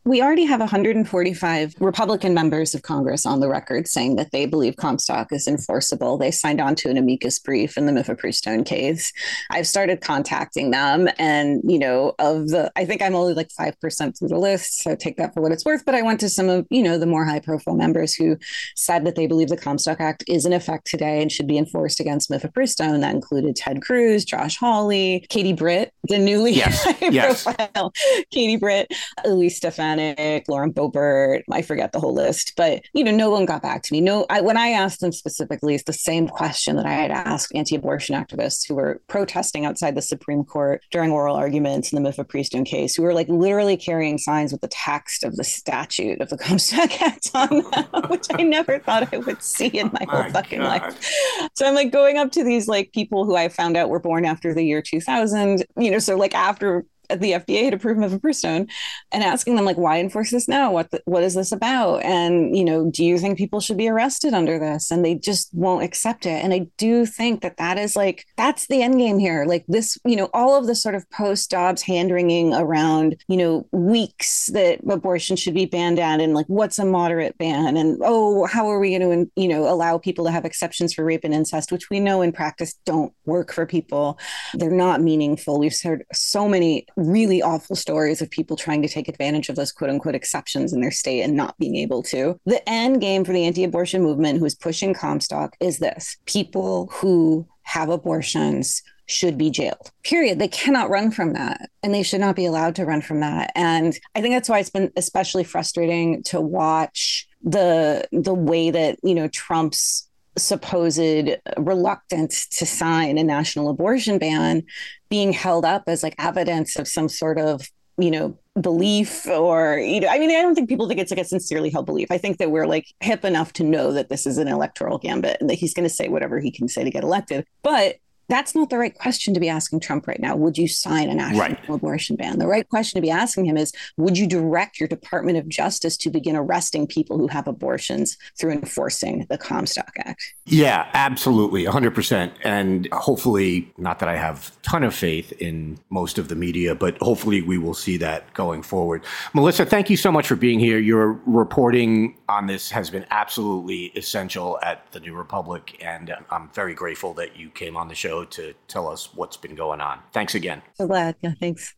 we already have one hundred forty-five Republican members of Congress on the record saying that they believe Comstock is enforceable. They signed on to an amicus brief in the Mifepristone case. I've started contacting them, and, you know, of the, I think I'm only like five percent through the list, so take that for what it's worth. But I went to some of, you know, the more high profile members who said that they believe the Comstock Act is in effect today and should be enforced against Mifepristone. That included Ted Cruz, Josh Hawley, Katie Britt, the newly yes. high yes. profile Katie Britt, Elise Stefanik, Lauren Boebert. I forget the whole list, but, you know, no one got back to me. No, I, when I asked them specifically, it's the same question that I had asked anti-abortion activists who were protesting outside the Supreme Court during oral arguments in the Mifepristone case, who were like literally carrying signs with the text of the statute of the Comstock Act on them, which I never thought I would see in my, my whole fucking God. life. So I'm like going up to these like people who I found out were born after the year two thousand, you know, so like after the F D A had approved Mifepristone, and asking them, like, why enforce this now? What the, what is this about? And, you know, do you think people should be arrested under this? And they just won't accept it. And I do think that that is like, that's the end game here. Like this, you know, all of the sort of post-Dobbs hand-wringing around, you know, weeks that abortion should be banned at, and like, what's a moderate ban? And, oh, how are we going to, you know, allow people to have exceptions for rape and incest, which we know in practice don't work for people. They're not meaningful. We've heard so many really awful stories of people trying to take advantage of those quote unquote exceptions in their state and not being able to. The end game for the anti-abortion movement who is pushing Comstock is this: people who have abortions should be jailed, period. They cannot run from that, and they should not be allowed to run from that. And I think that's why it's been especially frustrating to watch the the way that, you know, Trump's supposed reluctance to sign a national abortion ban being held up as like evidence of some sort of, you know, belief, or, you know, I mean, I don't think people think it's like a sincerely held belief. I think that we're like hip enough to know that this is an electoral gambit and that he's going to say whatever he can say to get elected. But that's not the right question to be asking Trump right now. Would you sign a national right. abortion ban? The right question to be asking him is, would you direct your Department of Justice to begin arresting people who have abortions through enforcing the Comstock Act? Yeah, absolutely. one hundred percent. And hopefully, not that I have a ton of faith in most of the media, but hopefully we will see that going forward. Melissa, thank you so much for being here. Your reporting on this has been absolutely essential at the New Republic, and I'm very grateful that you came on the show to tell us what's been going on. Thanks again. So glad. Yeah, thanks.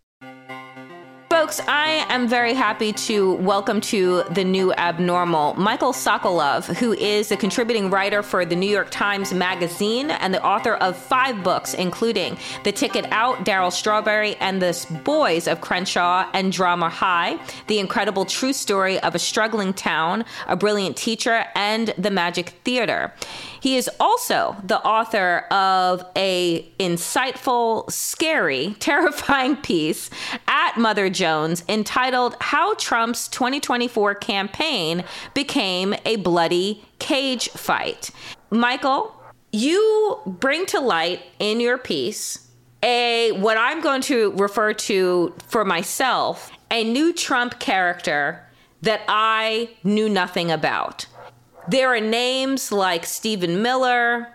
Folks, I am very happy to welcome to the new abnormal Michael Sokolov, who is the contributing writer for the New York Times Magazine and the author of five books, including The Ticket Out, Darryl Strawberry and the Boys of Crenshaw and Drama High, The Incredible True Story of a Struggling Town, A Brilliant Teacher, and The Magic Theater. He is also the author of a insightful, scary, terrifying piece at Mother Jones entitled How Trump's twenty twenty-four Campaign Became a Bloody Cage Fight. Michael, you bring to light in your piece a what I'm going to refer to for myself, a new Trump character that I knew nothing about. There are names like Stephen Miller,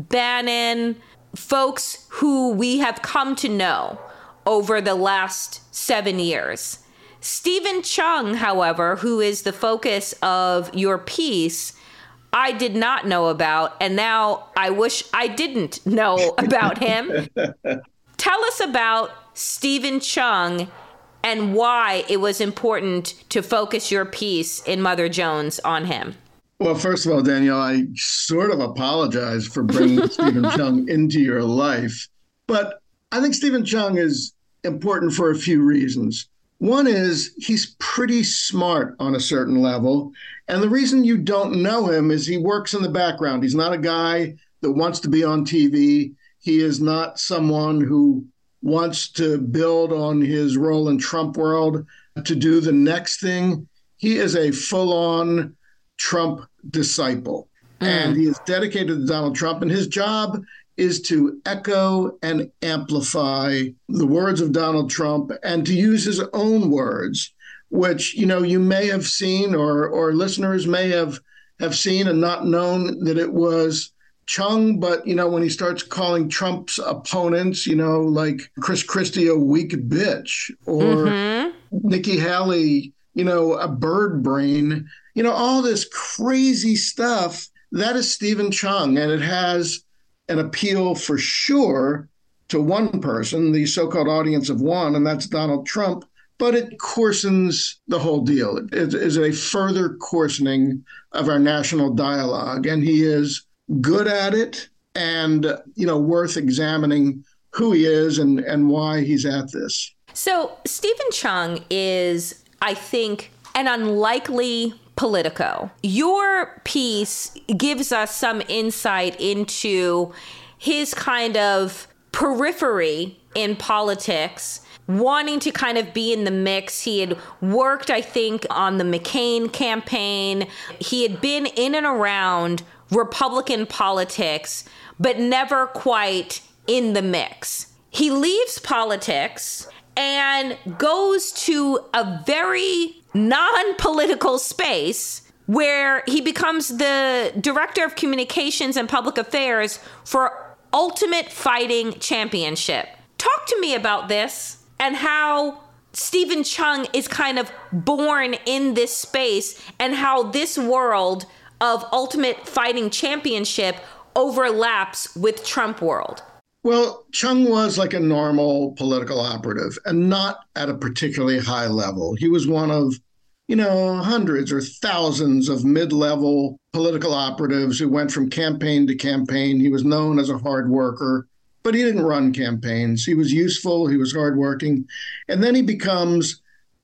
Bannon, folks who we have come to know over the last seven years. Stephen Chung, however, who is the focus of your piece, I did not know about, and now I wish I didn't know about him. Tell us about Stephen Chung and why it was important to focus your piece in Mother Jones on him. Well, first of all, Danielle, I sort of apologize for bringing Stephen Chung into your life, but I think Stephen Chung is important for a few reasons. One is he's pretty smart on a certain level, and the reason you don't know him is he works in the background. He's not a guy that wants to be on T V. He is not someone who wants to build on his role in Trump world to do the next thing. He is a full-on Trump disciple, mm. and he is dedicated to Donald Trump, and his job is to echo and amplify the words of Donald Trump and to use his own words, which, you know, you may have seen or or listeners may have, have seen and not known that it was Chung. But, you know, when he starts calling Trump's opponents, you know, like Chris Christie a weak bitch, or mm-hmm. Nikki Haley you know, a bird brain, you know, all this crazy stuff. That is Stephen Chung, and it has an appeal for sure to one person, the so-called audience of one, and that's Donald Trump, but it coarsens the whole deal. It is a further coarsening of our national dialogue, and he is good at it and, you know, worth examining who he is and, and why he's at this. So Stephen Chung is, I think, an unlikely Politico. Your piece gives us some insight into his kind of periphery in politics, wanting to kind of be in the mix. He had worked, I think, on the McCain campaign. He had been in and around Republican politics, but never quite in the mix. He leaves politics and goes to a very non-political space where he becomes the director of communications and public affairs for Ultimate Fighting Championship. Talk to me about this and how Stephen Chung is kind of born in this space and how this world of Ultimate Fighting Championship overlaps with Trump world. Well, Chung was like a normal political operative and not at a particularly high level. He was one of, you know, hundreds or thousands of mid-level political operatives who went from campaign to campaign. He was known as a hard worker, but he didn't run campaigns. He was useful. He was hardworking. And then he becomes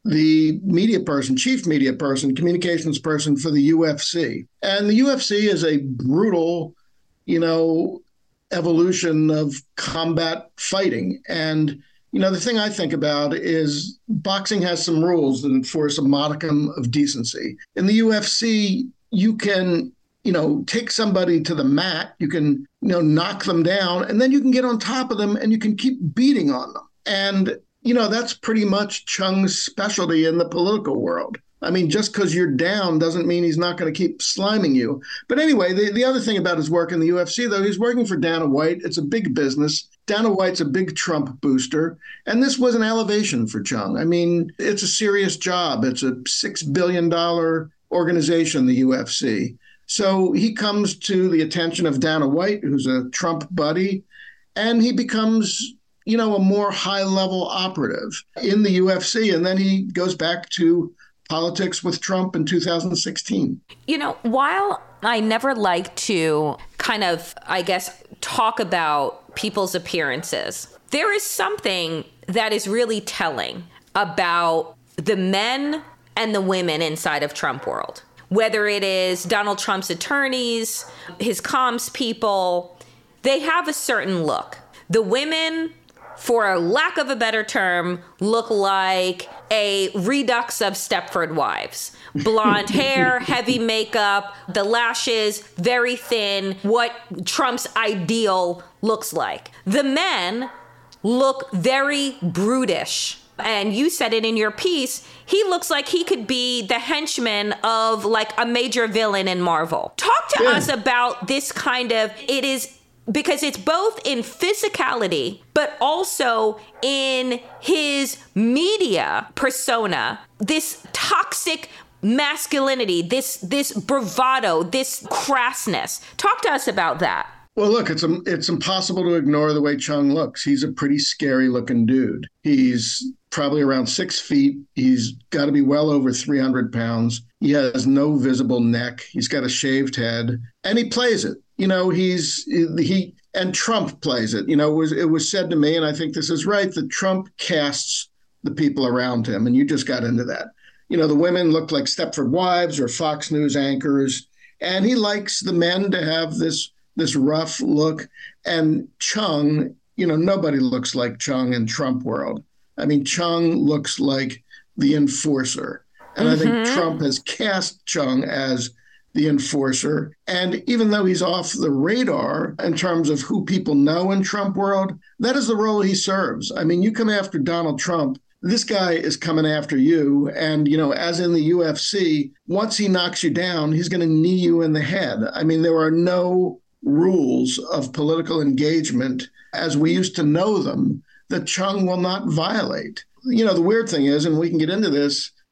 the media person, chief media person, communications person for the U F C. And the U F C is a brutal, you know, evolution of combat fighting. And, you know, the thing I think about is boxing has some rules that enforce a modicum of decency. In the U F C, you can, you know, take somebody to the mat, you can, you know, knock them down, and then you can get on top of them and you can keep beating on them. And, you know, that's pretty much Chung's specialty in the political world. I mean, just because you're down doesn't mean he's not going to keep sliming you. But anyway, the, the other thing about his work in the U F C, though, he's working for Dana White. It's a big business. Dana White's a big Trump booster. And this was an elevation for Chung. I mean, it's a serious job. It's a six billion dollars organization, the U F C. So he comes to the attention of Dana White, who's a Trump buddy, and he becomes, you know, a more high-level operative in the U F C. And then he goes back to politics with Trump in two thousand sixteen. You know, while I never like to kind of, I guess, talk about people's appearances, there is something that is really telling about the men and the women inside of Trump world. Whether it is Donald Trump's attorneys, his comms people, they have a certain look. The women, for a lack of a better term, look like a redux of Stepford Wives. Blonde hair, heavy makeup, the lashes, very thin, what Trump's ideal looks like. The men look very brutish. And you said it in your piece, he looks like he could be the henchman of like a major villain in Marvel. Talk to yeah. us about this kind of, it is because it's both in physicality, but also in his media persona, this toxic masculinity, this this bravado, this crassness. Talk to us about that. Well, look, it's it's impossible to ignore the way Chung looks. He's a pretty scary looking dude. He's probably around six feet. He's got to be well over three hundred pounds. He has no visible neck. He's got a shaved head, and he plays it. You know, he's he and Trump plays it. You know, it was it was said to me, and I think this is right, that Trump casts the people around him, and you just got into that. You know, the women look like Stepford Wives or Fox News anchors, and he likes the men to have this this rough look. And Chung, you know, nobody looks like Chung in Trump world. I mean, Chung looks like the enforcer, and mm-hmm. I think Trump has cast Chung as the enforcer. And even though he's off the radar in terms of who people know in Trump world, that is the role he serves. I mean, you come after Donald Trump, this guy is coming after you. And, you know, as in the U F C, once he knocks you down, he's going to knee you in the head. I mean, there are no rules of political engagement as we used to know them that Chung will not violate. You know, the weird thing is, and we can get into this,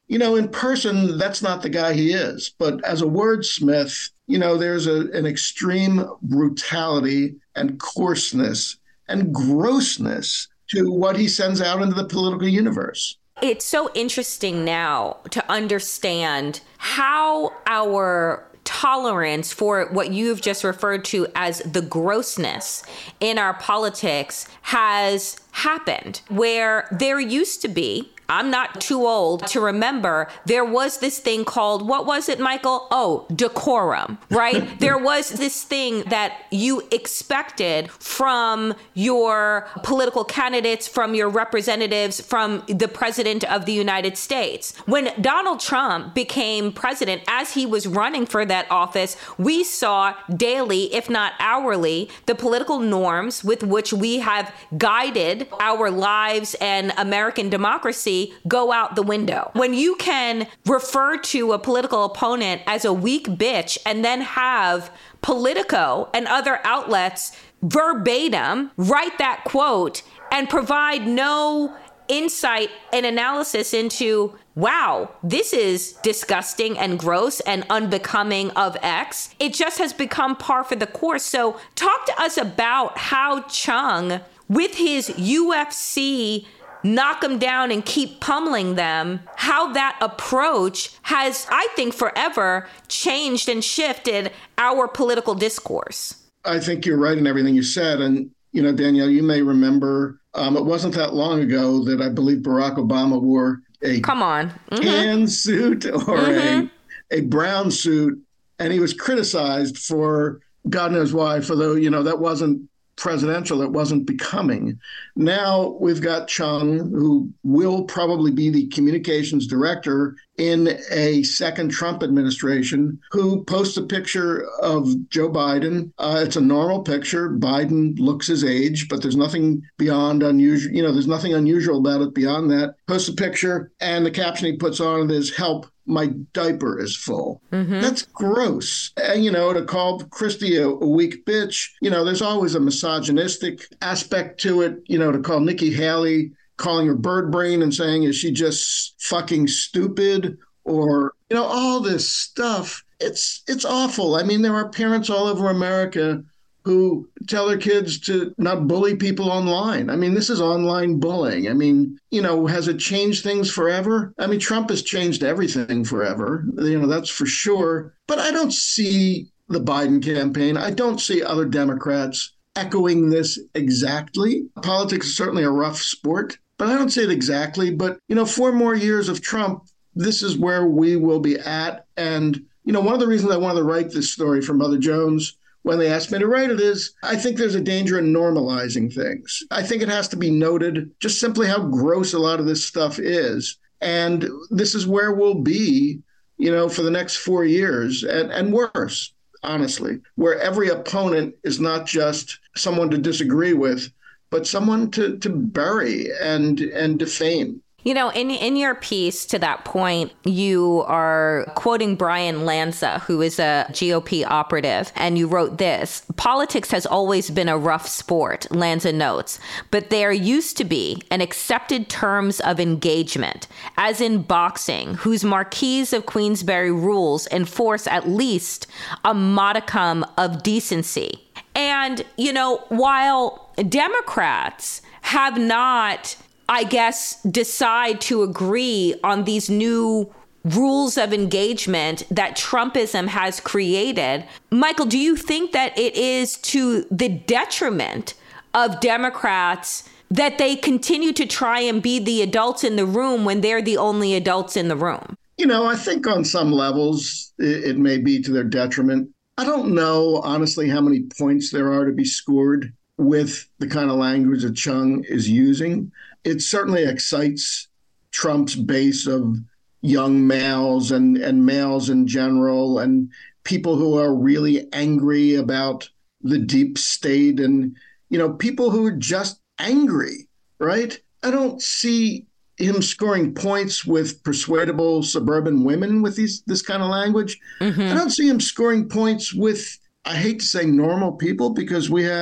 you know, in person, that's not the guy he is. But as a wordsmith, you know, there's a, an extreme brutality and coarseness and grossness to what he sends out into the political universe. It's so interesting now to understand how our tolerance for what you've just referred to as the grossness in our politics has happened, where there used to be, I'm not too old to remember, there was this thing called, what was it, Michael? Oh, decorum, right? There was this thing that you expected from your political candidates, from your representatives, from the president of the United States. When Donald Trump became president, as he was running for that office, we saw daily, if not hourly, the political norms with which we have guided our lives and American democracy go out the window. When you can refer to a political opponent as a weak bitch and then have Politico and other outlets verbatim write that quote and provide no insight and analysis into, wow, this is disgusting and gross and unbecoming of X. It just has become par for the course. So talk to us about how Chung, with his U F C knock them down and keep pummeling them, how that approach has, I think, forever changed and shifted our political discourse. I think you're right in everything you said. And, you know, Danielle, you may remember, um, it wasn't that long ago that I believe Barack Obama wore a Come on. Mm-hmm. tan suit or mm-hmm. a, a brown suit, and he was criticized for God knows why, for though, you know, that wasn't presidential, it wasn't becoming. Now we've got Chung, who will probably be the communications director in a second Trump administration, who posts a picture of Joe Biden. Uh, it's a normal picture. Biden looks his age, but there's nothing beyond unusual. You know, there's nothing unusual about it beyond that. Posts a picture, and the caption he puts on it is "Help, my diaper is full." Mm-hmm. That's gross. And, you know, to call Christie a, a weak bitch, you know, there's always a misogynistic aspect to it. You know, to call Nikki Haley, calling her bird brain and saying, is she just fucking stupid? Or, you know, all this stuff. It's it's awful. I mean, there are parents all over America who tell their kids to not bully people online. I mean, this is online bullying. I mean, you know, has it changed things forever? I mean, Trump has changed everything forever. You know, that's for sure. But I don't see the Biden campaign. I don't see other Democrats echoing this exactly. Politics is certainly a rough sport, but I don't see it exactly. But, you know, four more years of Trump, this is where we will be at. And, you know, one of the reasons I wanted to write this story for Mother Jones when they asked me to write it is I think there's a danger in normalizing things. I think it has to be noted just simply how gross a lot of this stuff is. And this is where we'll be, you know, for the next four years and, and worse, honestly, where every opponent is not just someone to disagree with, but someone to, to bury and and defame. You know, in in your piece to that point, you are quoting Brian Lanza, who is a G O P operative, and you wrote this: "Politics has always been a rough sport," Lanza notes, "but there used to be an accepted terms of engagement, as in boxing, whose Marquise of Queensberry rules enforce at least a modicum of decency." And, you know, while Democrats have not, I guess, decide to agree on these new rules of engagement that Trumpism has created, Michael, do you think that it is to the detriment of Democrats that they continue to try and be the adults in the room when they're the only adults in the room? You know, I think on some levels it, it may be to their detriment. I don't know, honestly, how many points there are to be scored with the kind of language that Chung is using. It certainly excites Trump's base of young males and, and males in general, and people who are really angry about the deep state, and, you know, people who are just angry, right? I don't see him scoring points with persuadable suburban women with these this kind of language. Mm-hmm. I don't see him scoring points with, I hate to say normal people, because we have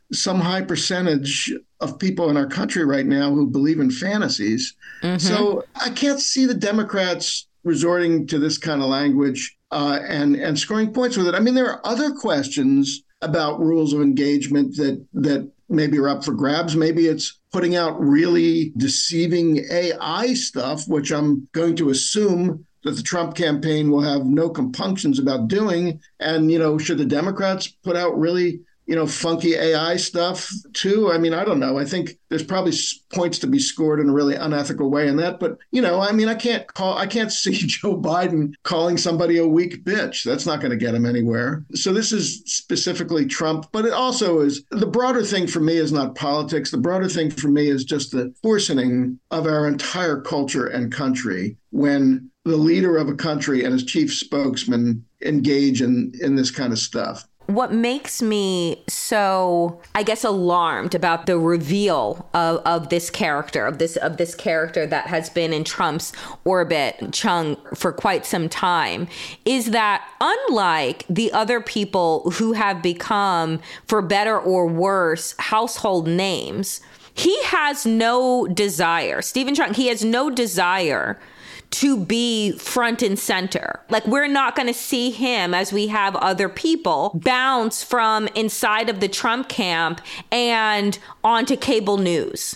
some high percentage of people in our country right now who believe in fantasies. Mm-hmm. So I can't see the Democrats resorting to this kind of language uh, and, and scoring points with it. I mean, there are other questions about rules of engagement that that maybe are up for grabs. Maybe it's putting out really deceiving A I stuff, which I'm going to assume that the Trump campaign will have no compunctions about doing. And, you know, should the Democrats put out really, you know, funky A I stuff too? I mean, I don't know. I think there's probably points to be scored in a really unethical way in that. But, you know, I mean, I can't call, I can't see Joe Biden calling somebody a weak bitch. That's not going to get him anywhere. So this is specifically Trump, but it also is, the broader thing for me is not politics. The broader thing for me is just the worsening of our entire culture and country when the leader of a country and his chief spokesman engage in, in this kind of stuff. What makes me so, I guess, alarmed about the reveal of, of this character, of this of this character that has been in Trump's orbit, Chung, for quite some time, is that unlike the other people who have become, for better or worse, household names, he has no desire, Stephen Chung, he has no desire to be front and center. Like, we're not going to see him, as we have other people, bounce from inside of the Trump camp and onto cable news,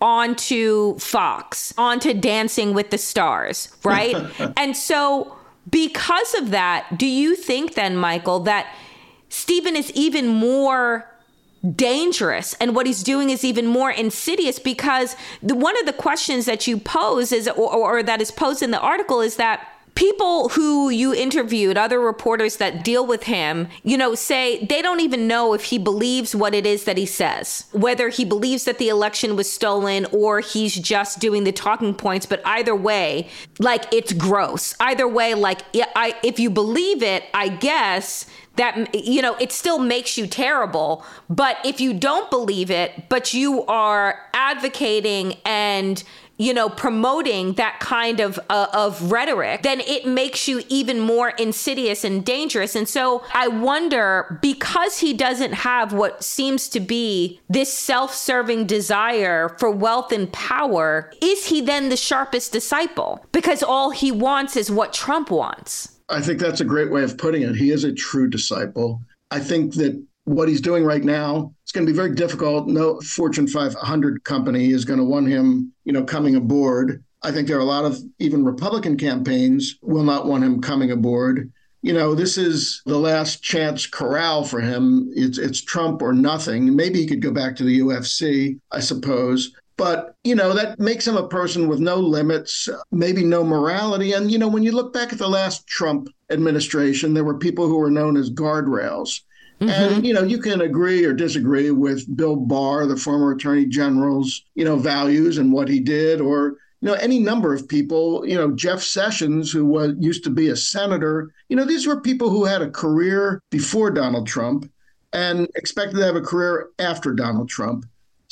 onto Fox, onto Dancing with the Stars, right? And so because of that, do you think then, Michael, that Stephen is even more dangerous and what he's doing is even more insidious? Because the, one of the questions that you pose is, or, or that is posed in the article, is that people who you interviewed, other reporters that deal with him, you know, say they don't even know if he believes what it is that he says, whether he believes that the election was stolen or he's just doing the talking points. But either way, like, it's gross. Either way, like, I, if you believe it, I guess that, you know, it still makes you terrible. But if you don't believe it, but you are advocating and, you know, promoting that kind of uh, of rhetoric, then it makes you even more insidious and dangerous. And so I wonder, because he doesn't have what seems to be this self-serving desire for wealth and power, is he then the sharpest disciple? Because all he wants is what Trump wants. I think that's a great way of putting it. He is a true disciple. I think that what he's doing right now, it's going to be very difficult. No Fortune five hundred company is going to want him, you know, coming aboard. I think there are a lot of even Republican campaigns will not want him coming aboard. You know, this is the last chance corral for him. It's it's Trump or nothing. Maybe he could go back to the U F C, I suppose. But, you know, that makes him a person with no limits, maybe no morality. And, you know, when you look back at the last Trump administration, there were people who were known as guardrails. Mm-hmm. And, you know, you can agree or disagree with Bill Barr, the former attorney general's, you know, values and what he did, or, you know, any number of people, you know, Jeff Sessions, who was used to be a senator. You know, these were people who had a career before Donald Trump and expected to have a career after Donald Trump.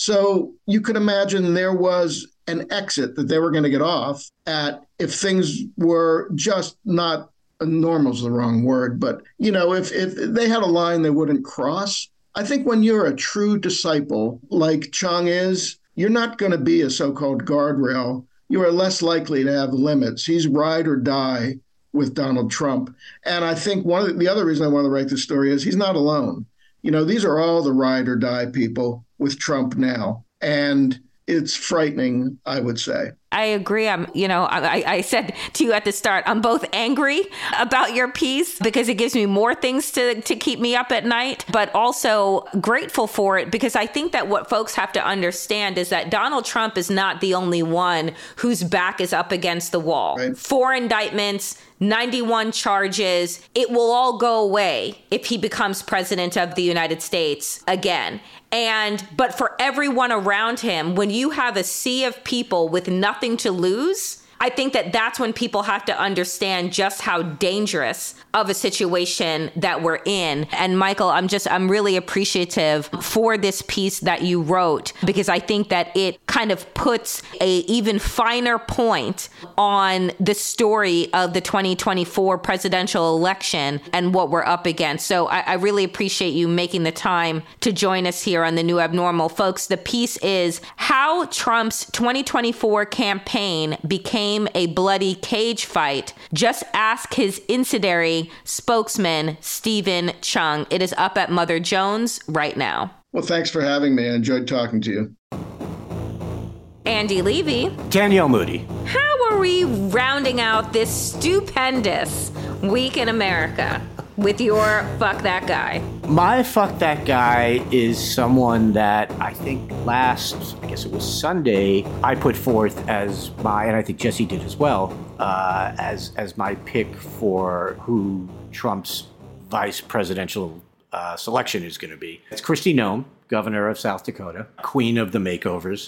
So you could imagine there was an exit that they were going to get off at if things were just not, normal is the wrong word, but, you know, if, if they had a line they wouldn't cross. I think when you're a true disciple like Chung is, you're not going to be a so-called guardrail. You are less likely to have limits. He's ride or die with Donald Trump. And I think one of the, the other reason I want to write this story is he's not alone. You know, these are all the ride or die people with Trump now. And it's frightening, I would say. I agree. I'm, you know, I, I said to you at the start, I'm both angry about your piece because it gives me more things to, to keep me up at night, but also grateful for it because I think that what folks have to understand is that Donald Trump is not the only one whose back is up against the wall. Right. Four indictments, ninety-one charges. It will all go away if he becomes president of the United States again. And but for everyone around him, when you have a sea of people with nothing to lose, I think that that's when people have to understand just how dangerous of a situation that we're in. And Michael, I'm just, I'm really appreciative for this piece that you wrote, because I think that it kind of puts a even finer point on the story of the twenty twenty-four presidential election and what we're up against. So I, I really appreciate you making the time to join us here on The New Abnormal. Folks, the piece is How Trump's twenty twenty-four Campaign Became a Bloody Cage Fight. Just ask his incendiary spokesman, Stephen Chung. It is up at Mother Jones right now. Well, thanks for having me. I enjoyed talking to you. Andy Levy. Danielle Moody. How are we rounding out this stupendous week in America with your fuck that guy? My fuck that guy is someone that I think last, I guess it was Sunday, I put forth as my, and I think Jesse did as well, uh, as as my pick for who Trump's vice presidential uh, selection is going to be. It's Kristi Noem, governor of South Dakota, queen of the makeovers.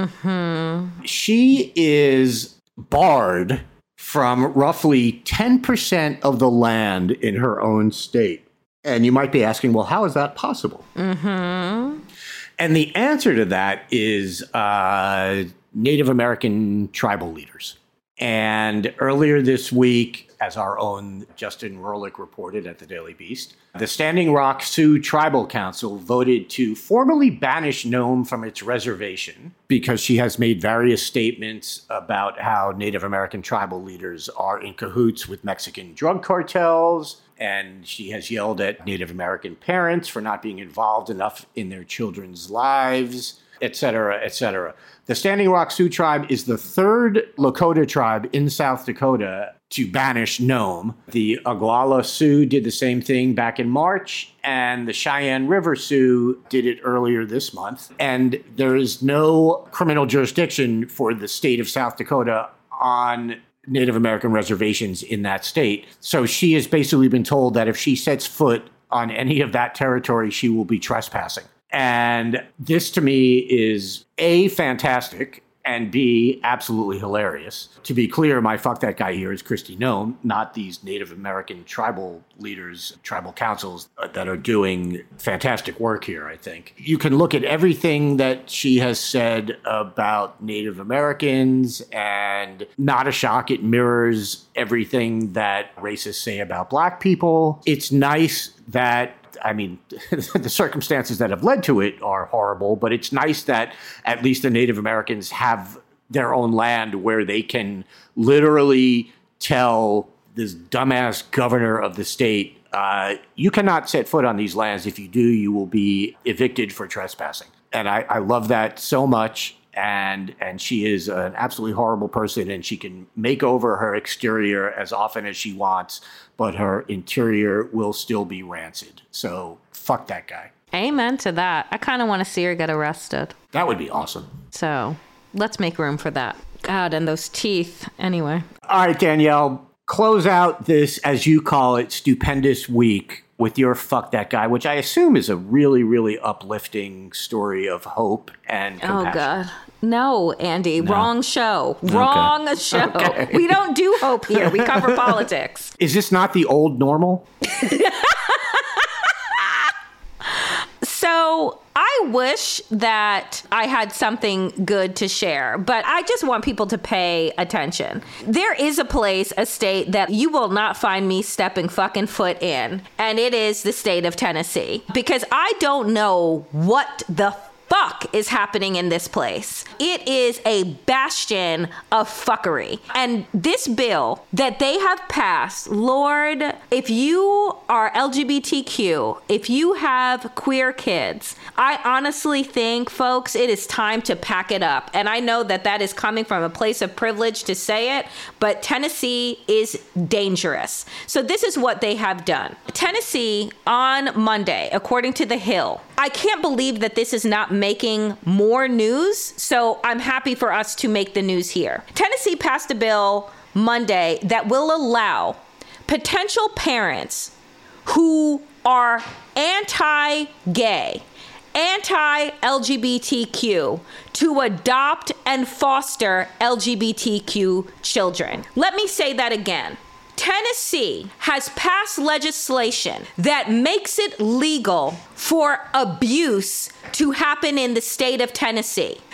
Mm-hmm. She is barred from roughly ten percent of the land in her own state. And you might be asking, well, how is that possible? Mm-hmm. And the answer to that is uh, Native American tribal leaders. And earlier this week, as our own Justin Rohrlich reported at the Daily Beast, the Standing Rock Sioux Tribal Council voted to formally banish Noem from its reservation because she has made various statements about how Native American tribal leaders are in cahoots with Mexican drug cartels. And she has yelled at Native American parents for not being involved enough in their children's lives, et cetera, et cetera. The Standing Rock Sioux tribe is the third Lakota tribe in South Dakota to banish Noem. The Oglala Sioux did the same thing back in March, and the Cheyenne River Sioux did it earlier this month. And there is no criminal jurisdiction for the state of South Dakota on Native American reservations in that state. So she has basically been told that if she sets foot on any of that territory, she will be trespassing. And this to me is A, fantastic, and B, absolutely hilarious. To be clear, my fuck that guy here is Kristi Noem, not these Native American tribal leaders, tribal councils that are doing fantastic work here, I think. You can look at everything that she has said about Native Americans, and not a shock, it mirrors everything that racists say about Black people. It's nice that I mean, the circumstances that have led to it are horrible, but it's nice that at least the Native Americans have their own land where they can literally tell this dumbass governor of the state, uh, you cannot set foot on these lands. If you do, you will be evicted for trespassing. And I, I love that so much. And and she is an absolutely horrible person, and she can make over her exterior as often as she wants, but her interior will still be rancid. So fuck that guy. Amen to that. I kind of want to see her get arrested. That would be awesome. So let's make room for that. God, and those teeth. Anyway. All right, Danielle, close out this, as you call it, stupendous week with your fuck that guy, which I assume is a really, really uplifting story of hope and compassion. Oh, God. No, Andy, no. Wrong show. Wrong okay. show. Okay. We don't do hope here. We cover politics. Is this not the old normal? So I wish that I had something good to share, but I just want people to pay attention. There is a place, a state that you will not find me stepping fucking foot in, and it is the state of Tennessee, because I don't know what the fuck is happening in this place. It is a bastion of fuckery. And this bill that they have passed, Lord, if you are L G B T Q, if you have queer kids, I honestly think, folks, it is time to pack it up. And I know that that is coming from a place of privilege to say it, but Tennessee is dangerous. So this is what they have done. Tennessee on Monday, according to The Hill, I can't believe that this is not making more news, so I'm happy for us to make the news here. Tennessee passed a bill Monday that will allow potential parents who are anti-gay, anti-L G B T Q to adopt and foster L G B T Q children. Let me say that again. Tennessee has passed legislation that makes it legal for abuse to happen in the state of Tennessee.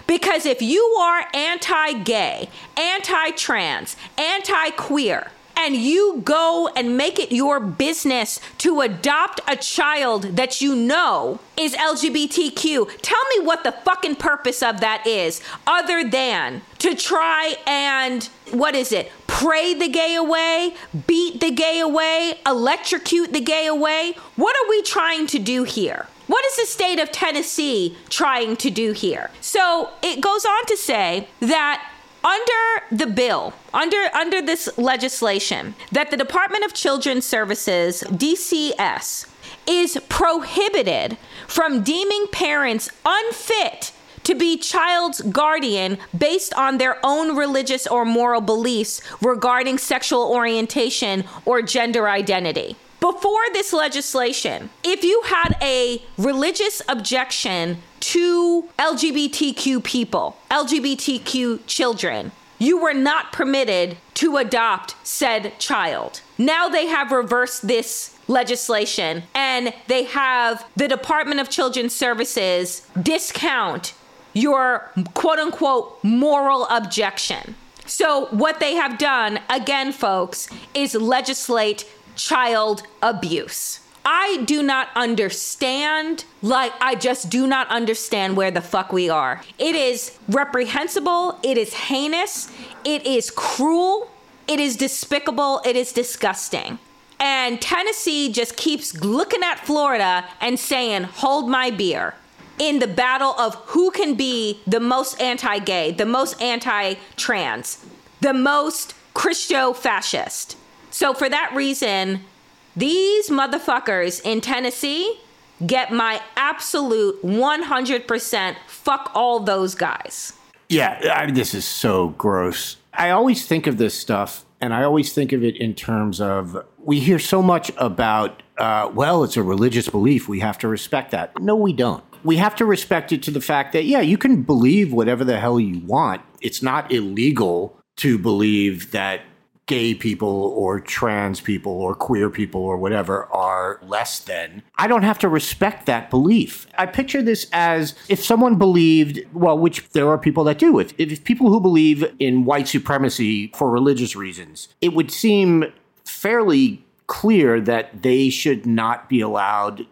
Because if you are anti-gay, anti-trans, anti-queer, and you go and make it your business to adopt a child that you know is L G B T Q, tell me what the fucking purpose of that is, other than to try and, what is it, pray the gay away, beat the gay away, electrocute the gay away? What are we trying to do here? What is the state of Tennessee trying to do here? So it goes on to say that under the bill, under under this legislation, that the Department of Children's Services, D C S, is prohibited from deeming parents unfit to be child's guardian based on their own religious or moral beliefs regarding sexual orientation or gender identity. Before this legislation, if you had a religious objection to L G B T Q people, L G B T Q children, you were not permitted to adopt said child. Now they have reversed this legislation and they have the Department of Children's Services discount your quote unquote moral objection. So what they have done, again, folks, is legislate child abuse. I do not understand, like, I just do not understand where the fuck we are. It is reprehensible. It is heinous. It is cruel. It is despicable. It is disgusting. And Tennessee just keeps looking at Florida and saying, hold my beer, in the battle of who can be the most anti-gay, the most anti-trans, the most Christo-fascist. So for that reason, these motherfuckers in Tennessee get my absolute one hundred percent fuck all those guys. Yeah, I mean, this is so gross. I always think of this stuff, and I always think of it in terms of, we hear so much about, uh, well, it's a religious belief. We have to respect that. No, we don't. We have to respect it to the fact that, yeah, you can believe whatever the hell you want. It's not illegal to believe that gay people or trans people or queer people or whatever are less than. I don't have to respect that belief. I picture this as if someone believed, well, which there are people that do, if, if people who believe in white supremacy for religious reasons, it would seem fairly clear that they should not be allowed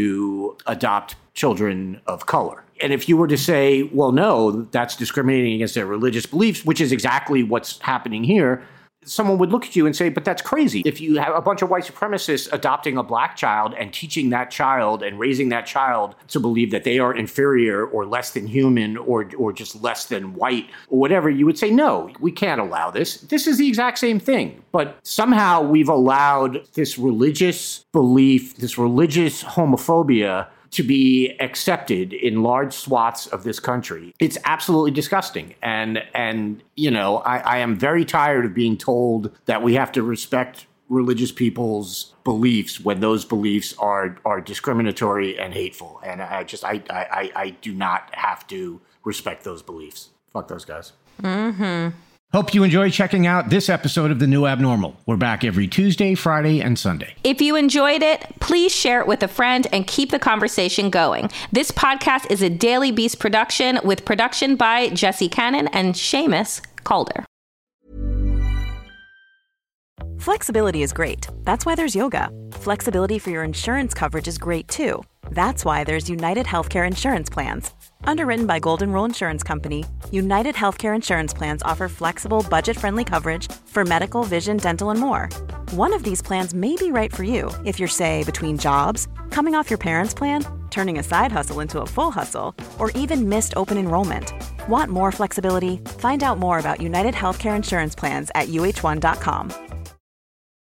to adopt children of color. And if you were to say, well, no, that's discriminating against their religious beliefs, which is exactly what's happening here, someone would look at you and say, but that's crazy. If you have a bunch of white supremacists adopting a black child and teaching that child and raising that child to believe that they are inferior or less than human or or just less than white or whatever, you would say, no, we can't allow this. This is the exact same thing. But somehow we've allowed this religious belief, this religious homophobia to be accepted in large swaths of this country. It's absolutely disgusting. And, and you know, I, I am very tired of being told that we have to respect religious people's beliefs when those beliefs are, are discriminatory and hateful. And I just, I, I, I do not have to respect those beliefs. Fuck those guys. Mm-hmm. Hope you enjoy checking out this episode of The New Abnormal. We're back every Tuesday, Friday, and Sunday. If you enjoyed it, please share it with a friend and keep the conversation going. This podcast is a Daily Beast production with production by Jesse Cannon and Seamus Calder. Flexibility is great. That's why there's yoga. Flexibility for your insurance coverage is great too. That's why there's United Healthcare Insurance Plans. Underwritten by Golden Rule Insurance Company, United Healthcare Insurance Plans offer flexible, budget-friendly coverage for medical, vision, dental, and more. One of these plans may be right for you if you're, say, between jobs, coming off your parents' plan, turning a side hustle into a full hustle, or even missed open enrollment. Want more flexibility? Find out more about United Healthcare Insurance Plans at U H one dot com.